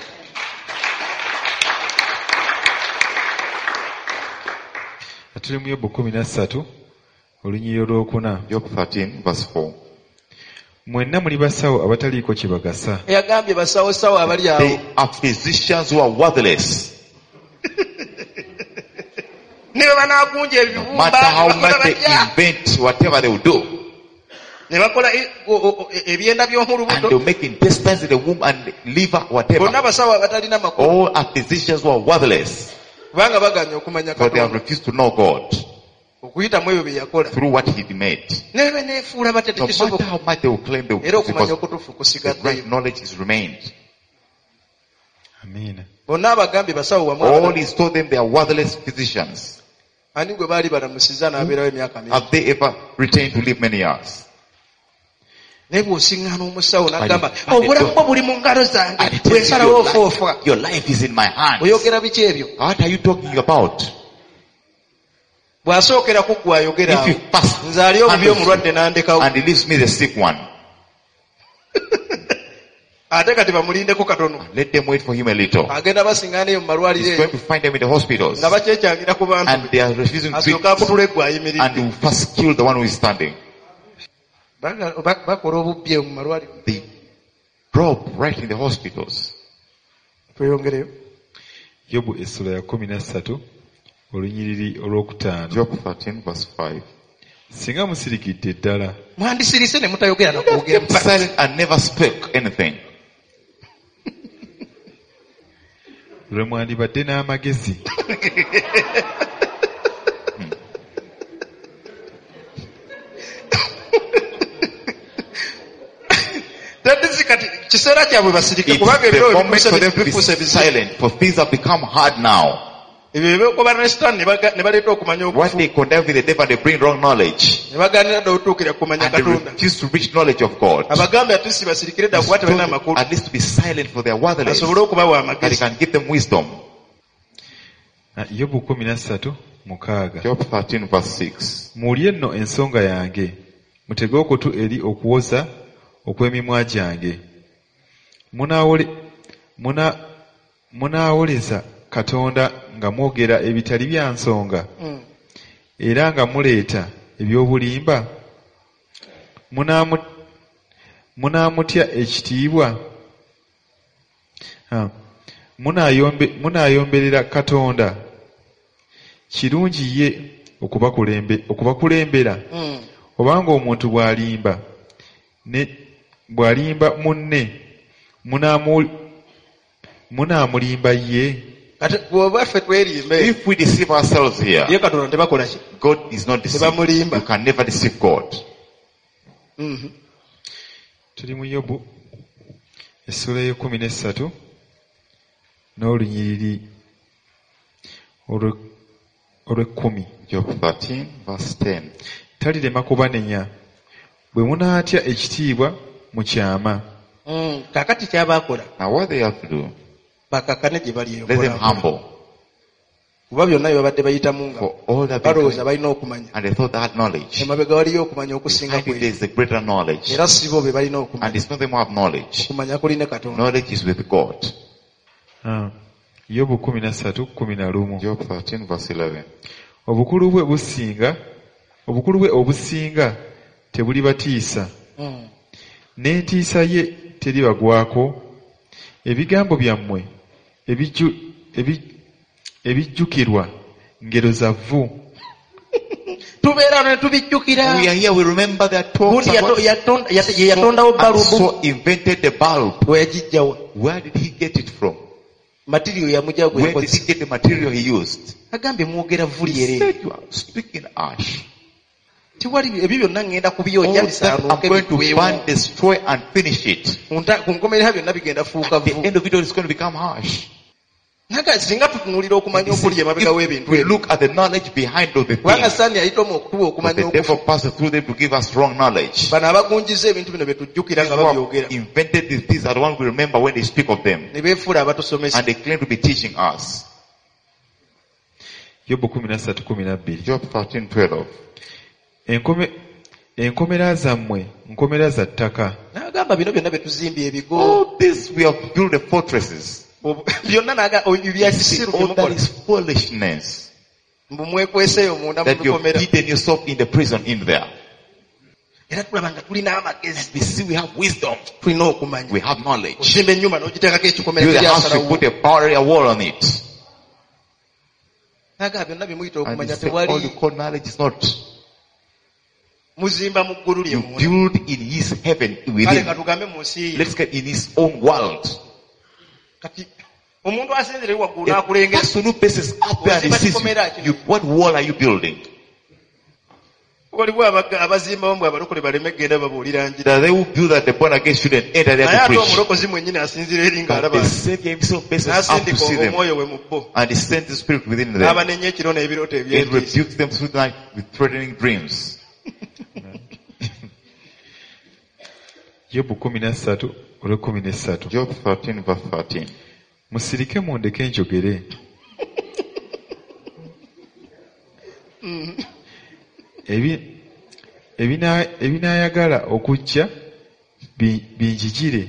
tuli mu Yobu kumi na ssatu olunyiriri olwokuna. Job thirteen verse four. Mwenna muli basawo abataliiko kye bagasa. eyagambye basawosawo abali awo They are physicians who are worthless. ne bwe banaagunja No matter how much they invent, whatever they will do, ne bakola e- o- o- e- ebyenda by'omu and lubuto they'll make intestines in the womb and liver, bonna whatever. basawo abatalina makulu All are physicians who are worthless. kubanga baganya okumanya So they have katonda refused to know God okuyitamu ebyo bye yakola through what He made. ne bwe neefuula bate No matter tekisoboka how much they will claim, they will era okumanya because okutuufu the kusigaddeyo right knowledge is remained. Amiina. bonna abagambye basawo wamu All abalala. He's told them they are worthless physicians. ani gwe baali balamusiza n'abeerawo emyaka mingi Have they ever retained to live many years? naye bw'osiŋŋaana omusawo n'agamba Adi- adi- obulamu bwo buli mu ngalo zange And he tells you bwensalawo your ofoofa life, your life is in my hands. oyogera biki ebyo What are you talking about? bw'asookera ku ggwe ayogera If awo you fast nze ali obubi omulwadde n'andekawo and he leaves me the sick one, ate kati bamulindeko katono let them wait for him a little. agenda basiŋŋaana eyo mu malwaliro He's eyo going to find them in the hospitals. nga bakyekyangira ku bantu And they are refusing to treat, asooka akutula eggwe and ayimiridde will first kill the one who is standing. Baga- ba- bakola obubbi eyo mu malwaliro They rob right in the hospitals. tweyongereyo Yobu essula ya kumi na ssatu olunyiriri olwokutaano. Job thirteen verse five. Singa musirikidde ddala mwandisirise ne mutayogera Kept nakwogera silent and never spoke anything. lwe mwandibadde n'amagezi. tadisi kati kiseera kyabwe basirike It's kubanga the ebiro moment for them to be bifuuse bizibu silent, for things have become hard now. ebyo ebyokoba ne sitaani ne baga- ne baleeta okumanya When okufu they condemn with the devil, they bring wrong knowledge. ne bagaanira dda otuukira kumanya And they katonda refuse to reach knowledge of God. abagambe atusi basirikire dda kuba tebalina amakulu At least to be silent for their worthless. asobole okubawa That He amagezi can give them wisdom. Ah, Yobu kumi na ssatu mukaaga. Job thirteen verse six. Muwulire nno ensonga yange, mutege okutu eri okuwoza okw'emimwa gyange. Munaawole- muna- munaawoleza Katonda nga mwogera ebitali bya nsonga, Mm. era nga muleeta eby'obulimba. Munaamu- munaamutya ekitiibwa. Ah, munaayombe- munaayomberera Katonda. Kirungi ye okubakulembe- okubakulembera. Mm. Obanga omuntu bw'alimba ne bw'alimba munne munaamu- munaamulimba ye. kati bw'oba ffe twerimbe If we deceive ourselves here, ye katonda tebakola ki God is not deceived. Tebamulimba. You can never deceive God. Mhm. Tuli mu Yobu essula y'ekumi n'essatu n'olunyiriri olwe- olw'ekkumi. Job thirteen verse ten. Talirema kubanenya bwe munaatya ekitiibwa mu kyama. Mm. kakati kyabaakola Now what they have to do, bakakane gye bali let them humble kuba byonna bye babadde bayitamu nga for all that they balowooza do. balina okumanya And they thought they had knowledge. emabega waliyo okumanya okusinga Behind it kwe there is the greater knowledge. era si bo be balina And okumanya it's not them who have knowledge. okumanya kuline katonda Knowledge is with God. Ah, Yobu kumi na ssatu kumi na lumu. Job thirteen verse eleven. Obukulu bwe businga obukulu bwe obusinga tebulibatiisa, Mm. n'entiisa ye teribagwako. Ebigambo byammwe ebijju- ebi- ebijjukirwa ngero za vvu. tubeera ne tubijjukira We are here, we remember that talks gundi yato- about yatonda- yate- ye yatondawo and balubu so invented the bulb. weyagijjawa Where did he get it from? matiriyo yamujja Where did he gweyakozesa get the material he used? agambye mwogera vvu He lyere said you are speaking ash. tiwali ebyo byonna ngenda kubiyonja All that I'm going to burn, destroy and finish it. ku nkomerera byonna bigenda fuuka The vu end of it all is going to become harsh. naga singa tutunuulira okumanya okuli emabega w'ebintu If we ebyo look at the knowledge behind of the kubanga thing, saani yayita omu okutuwa but okumanya the okufu devil passes through them to give us wrong knowledge. bano abagunjiza ebintu bino bye tujjukira These nga who babyogera have invented these things are the ones we remember when they speak of them. ne beefuula abatusomesa And they claim to be teaching us. Yobu kumi na ssatu kumi na bbiri. Job thirteen twelve. Enkome enkomera zammwe nkomera za ttaka. n'agamba bino byonna bye tuzimbye ebigo All this we have built the fortresses. Obu- byonna naga bya You see, kisiru all that byemukola is foolishness. mbu mwekweseeyo munda mu That you've bikomera hidden yourself in the prison in there. era tulaba nga tulina amagezi We see we have wisdom. tulina okumanya We have knowledge. ozimba ennyumba n'ogiteekako ekikomera Build a house, you kiryasalawo put a barrier wall on it. naga byonna bye muyita And okumanya you say, all you tewali call knowledge is not. muzimba mu ggulu lye You munda build in his heaven kale within. nga tugambe mu nsi ye Let's get in his own world. kati omuntu asinzire waggulu A n'akulengera person who passes up there and he sees you, you, what wall are you building? waliwo abaga- abazimba bamwe abalokole baleme genda babuulira njira That they who build that the born again shouldn't enter there naye to ate preach. omulokozi mwennyini asinzira eri But ng'alaba the Savior himself passes up to n'asindika see them. omwoyo we mu bo And he sends the spirit within them. n'abanenya ekiro n'ebirooto It ebyentiisa rebukes them through the night with threatening dreams. Yobu kumi na ssatu olw'ekkumi n'essatu. Job thirteen verse thirteen. Musirike mundeke njogere. Ebi- ebina- ebinaayagala okujja bi- binjigire.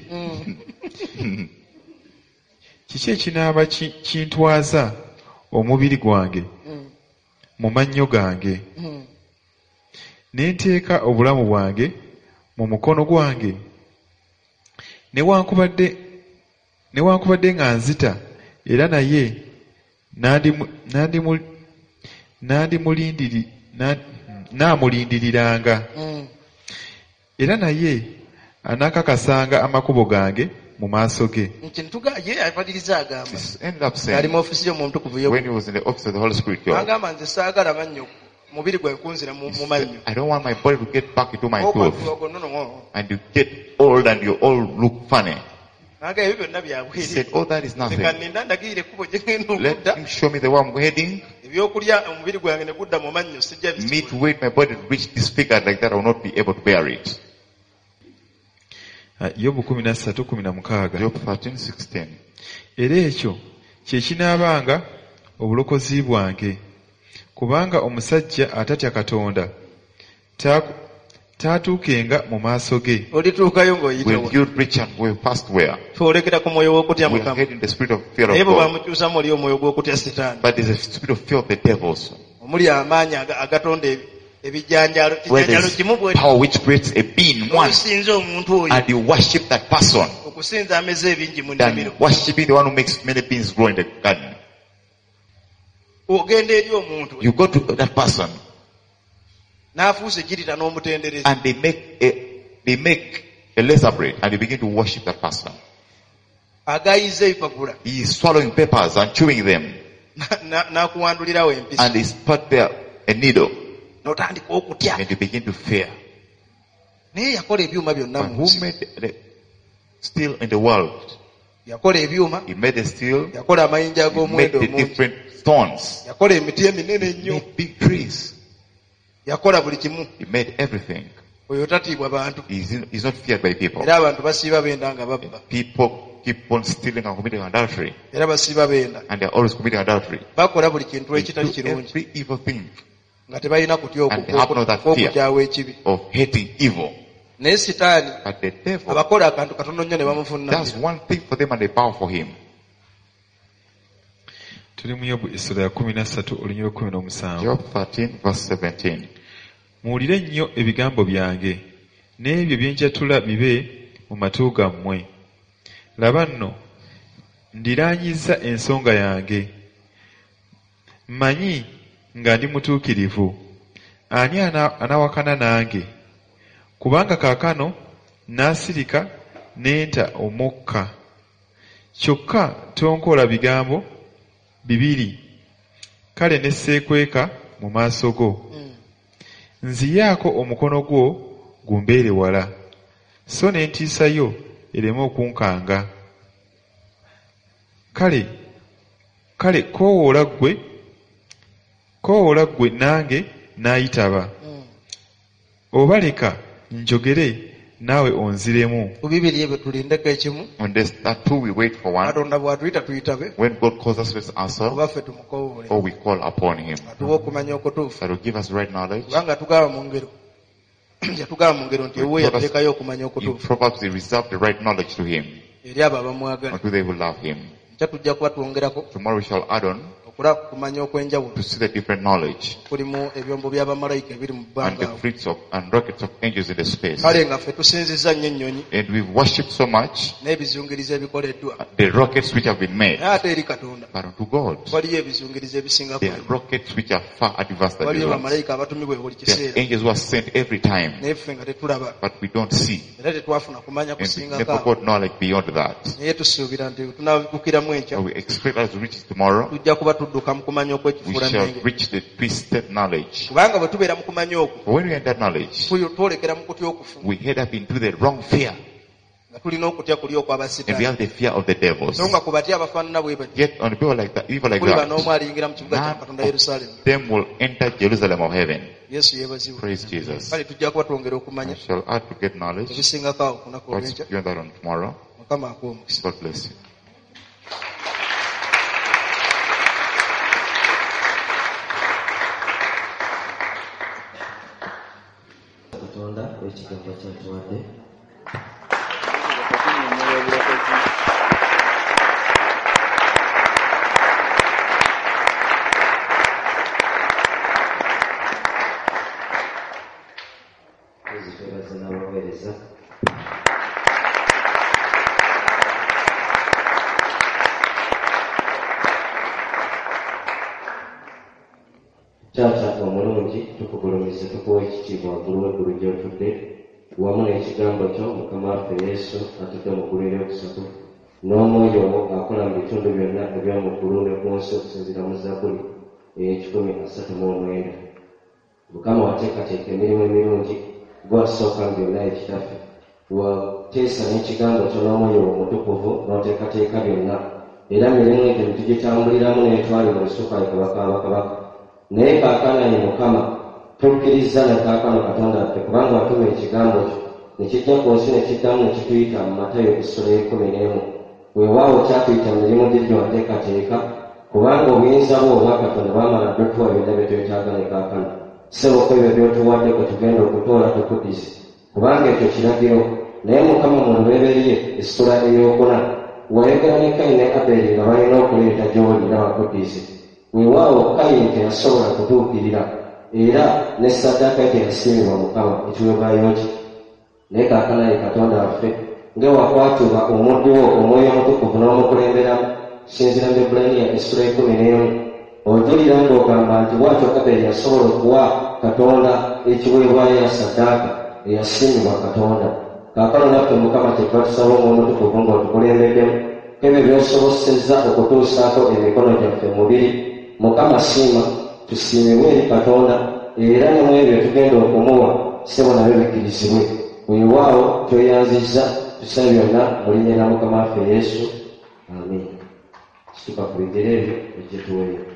Kiki ekinaaba ki- kintwaza omubiri gwange mu mannyo gange ne nteeka obulamu bwange mu mukono gwange newankubadde newankubadde nga nzita era naye nandimu- nandimu- nandimulindiri na- naamulindiriranga era naye anaakakasanga amakubo gange mu maaso ge. nti ntuga ye abaliriza agamba This ended up ali saying, mu ofiisi y'omutukuvu when he was in the office of the Holy Spirit, Job, agamba nze saagala mannyo mubiri gwe nkunzira mu mu mannyo I don't want my body to get back into my clothes. okwagonono And you get old and you all look funny. naga ebyo byonna He byabwiri said, oh, that is nothing. tekanninda ndagirira ekkubo gye ngenda Let okudda him show me the way I'm heading. ebyokulya omubiri gwange ne gudda mu mannyo sijja Me bisiba. to wait my body to reach this figure like that, I will not be able to bear it. Ah, Yobu kumi na ssatu kumi na mukaaga. Job thirteen sixteen. Era ekyo kye kinaabanga obulokozi bwange. Kubanga omusajja atatya Katonda taaku- taatuukenga mu maaso ge. olituukayo ng'oyitawo Will you reach and will past where? twolekera ku mwoyo w'okutya We'll mukama head in the spirit of fear naye of bwe God. bamukyusamu oli omwoyo gw'okutya sitaani But there's a spirit of fear of the devil also. omuli amaanyi aga- agatonda ebi- ebijanjalo Where kijanjalo there's kimu bwe power which creates a being, one, osinza omuntu oyo and you worship that person, okusinza ameze ebingi mu than nnimiro worshiping the one who makes many beings grow in the garden. ogenda eri omuntu You go to that person n'afuusa ejjirita n'omutendereza and they make a, they make a lesser bread and you begin to worship that person. agayiza ebipapula He is swallowing papers and chewing them na- na- n'akuwandulirawo empisi and he's put there a needle n'otandika okutya and you begin to fear. naye yakola ebyuma byonna But mu who nsi made the, the steel in the world? yakola ebyuma He made the steel, yakola amayinja he made ag'omuwendo the omungi different stones, yakola emiti eminene he ennyo made big trees, yakola buli kimu he made everything. oyo tatiibwa bantu He's, in, he's not feared by people. era abantu basiiba benda nga babba People keep on stealing and committing adultery, era basiiba benda and they're always committing adultery. bakola buli kintu They ekitali do kirungi every evil thing nga tebalina kutya And they have no that fear. okukyawa ekibi of hating evil. naye sitaani But the devil abakola akantu katono nnyo ne does bamuvunnamira one thing for them and they bow for him. Tuli mu Yobu essula ya kumi na ssatu olunyiro kumi n'omusanvu. Job thirteen verse seventeen. Muwulire nnyo ebigambo byange n'ebyo bye njatula bibe mu matu gammwe. Laba nno ndiraanyiza ensonga yange. Mmanyi nga ndi mutuukirivu. Ani ana- anawakana nange? Kubanga kaakano naasirika nenta omukka. Kyokka tonkola bigambo bibiri. Kale ne seekweka mu maaso go. nziyaako omukono gwo gumbeere wala, so n'entiisa yo ereme okunkanga. Kale kale koowoola ggwe koowoola ggwe nange n'ayitaba, oba leka njogere naawe onziremu. Ku bibiri ebyo tulindeko ekimu. When there's that two, we wait for one. Katonda bw'atuyita tuyitabe. When God calls us, let's answer. Oba ffe tumukoowole. Or we call upon Him. Atuwa okumanya okutuufu. That will give us right knowledge. Kubanga tugaba mu ngero. Yatugaba mu ngero nti ewe yateekayo okumanya okutuufu. In Proverbs, He reserved the right knowledge to Him. Eri abo abamwagala. Unto they who love Him. Nkya tujja kuba twongerako. Tomorrow we shall add on. Kumanya okwenjawulo. To see the different knowledge. Kulimu ebyombo by'abamalayika ebiri mu bbanga. And the fruits of and rockets of angels in the space. Kale nga ffe tusinzizza nnyo ennyonyi. And we've worshipped so much. N'ebizungiriza ebikoleddwa. The rockets which have been made. Ate eri Katonda. But unto God. Waliyo ebizungiriza ebisinga. There are rockets which are far advanced than waliyo bamalayika abatumibwa buli kiseera. The angels who are sent every time. Naye ffe nga tetulaba. But we don't see. Era tetwafuna kumanya kusinga never got knowledge beyond that. Naye tusuubira nti tunaabukiramu enkya. We expect us to reach it tomorrow. Tujja kuba tudduka mu kumanya We shall reach the twisted knowledge. Kubanga bwe tubeera mu kumanya okwo. When we enter knowledge, twolekera mu kutya okufu. we head up into the wrong fear. Nga tulina okutya kuli okw'abasitaani. And we have the fear of the devils. So nga ku batya abafaanana bwe batyo. Yet on people like that, people like kuli that, banoomu aliyingira mu kibuga kya Katonda Yerusaalemi. them will enter Jerusalem of heaven. Yesu yeebazibwe. Praise Jesus. Kale tujja kuba twongera okumanya. I shall add to get knowledge. Ebisingako awo ku lunaku What's olw'enkya. beyond that on tomorrow? Mukama akuwe omukisa. God bless you. Katonda ekigambo kyatuwadde. Ezitebaza n'abaweereza. Taata omulungi tukugulumiza tukuwa ekitiibwa waggulu w'eggulu gy'otudde wamu n'ekigambo kyo Mukama waffe Yesu atudde mu ggulu eryokusatu n'omwoyo wo akola mu bitundu byonna eby'omu ggulu ne ku nsi okusinziira mu Zabbuli ey'ekikumi asatu mu omwenda. Mukama wateekateeka emirimu emirungi gw'asooka mu byonna ekitaffe wateesa n'ekigambo kyo n'omwoyo wo omutukuvu n'oteekateeka byonna era mirimu egyo ne tugitambuliramu n'etwalibwa Lusufaayi kabaka w'abakabaka. Naye kaakano ye Mukama tukkiriza ne kaakano Katonda waffe kubanga watuma ekigambo kyo ne kijja ku nsi ne kiddamu ne kituyita mu Matayo essula y'ekkumi n'emu. Weewaawo kyatuyita mu mirimu gye wateekateeka kubanga obuyinza bwo obwa Katonda bwamala dde otuwa byonna bye twetaaga ne kaakano. Ssebo ku ebyo by'otuwadde kwe tugenda okutoola tukuddize kubanga ekyo kiragiro. Naye Mukama mu lubereberye essula ey'okuna wayogera ne Kayini ne Aberi nga balina okuleeta gy'oli n'abakuddize. Weewaawo Kayini teyasobola kutuukirira era ne ssaddaaka ye teyasiimibwa Mukama ekiweebwayo kye. Naye kaakano ye Katonda waffe nga wakwatibwa omuddu wo omwoyo omutukuvu n'omukulemberamu sinziira mu Ibbulaaniya essula ekkumi n'emu ojulira ng'ogamba nti bw'atyo Aberi yasobola okuwa Katonda ekiweebwayo ya ssaddaaka eyasiimibwa Katonda. Kaakano naffe Mukama kyetuba tusaba omwoyo omutukuvu ng'otukulembeddemu kebyo by'osobosezza okutuusaako emikono gyaffe mubiri. Mukama siima tusiimibwe eri Katonda era ne mu ebyo tugenda okumuwa ssebo nabyo bikkirizibwe. Weewaawo tweyanzizza tusaba byonna mu linnya lya Mukama waffe Yesu. Amiina. Situka ku bigere ebyo ejje tuweeyo.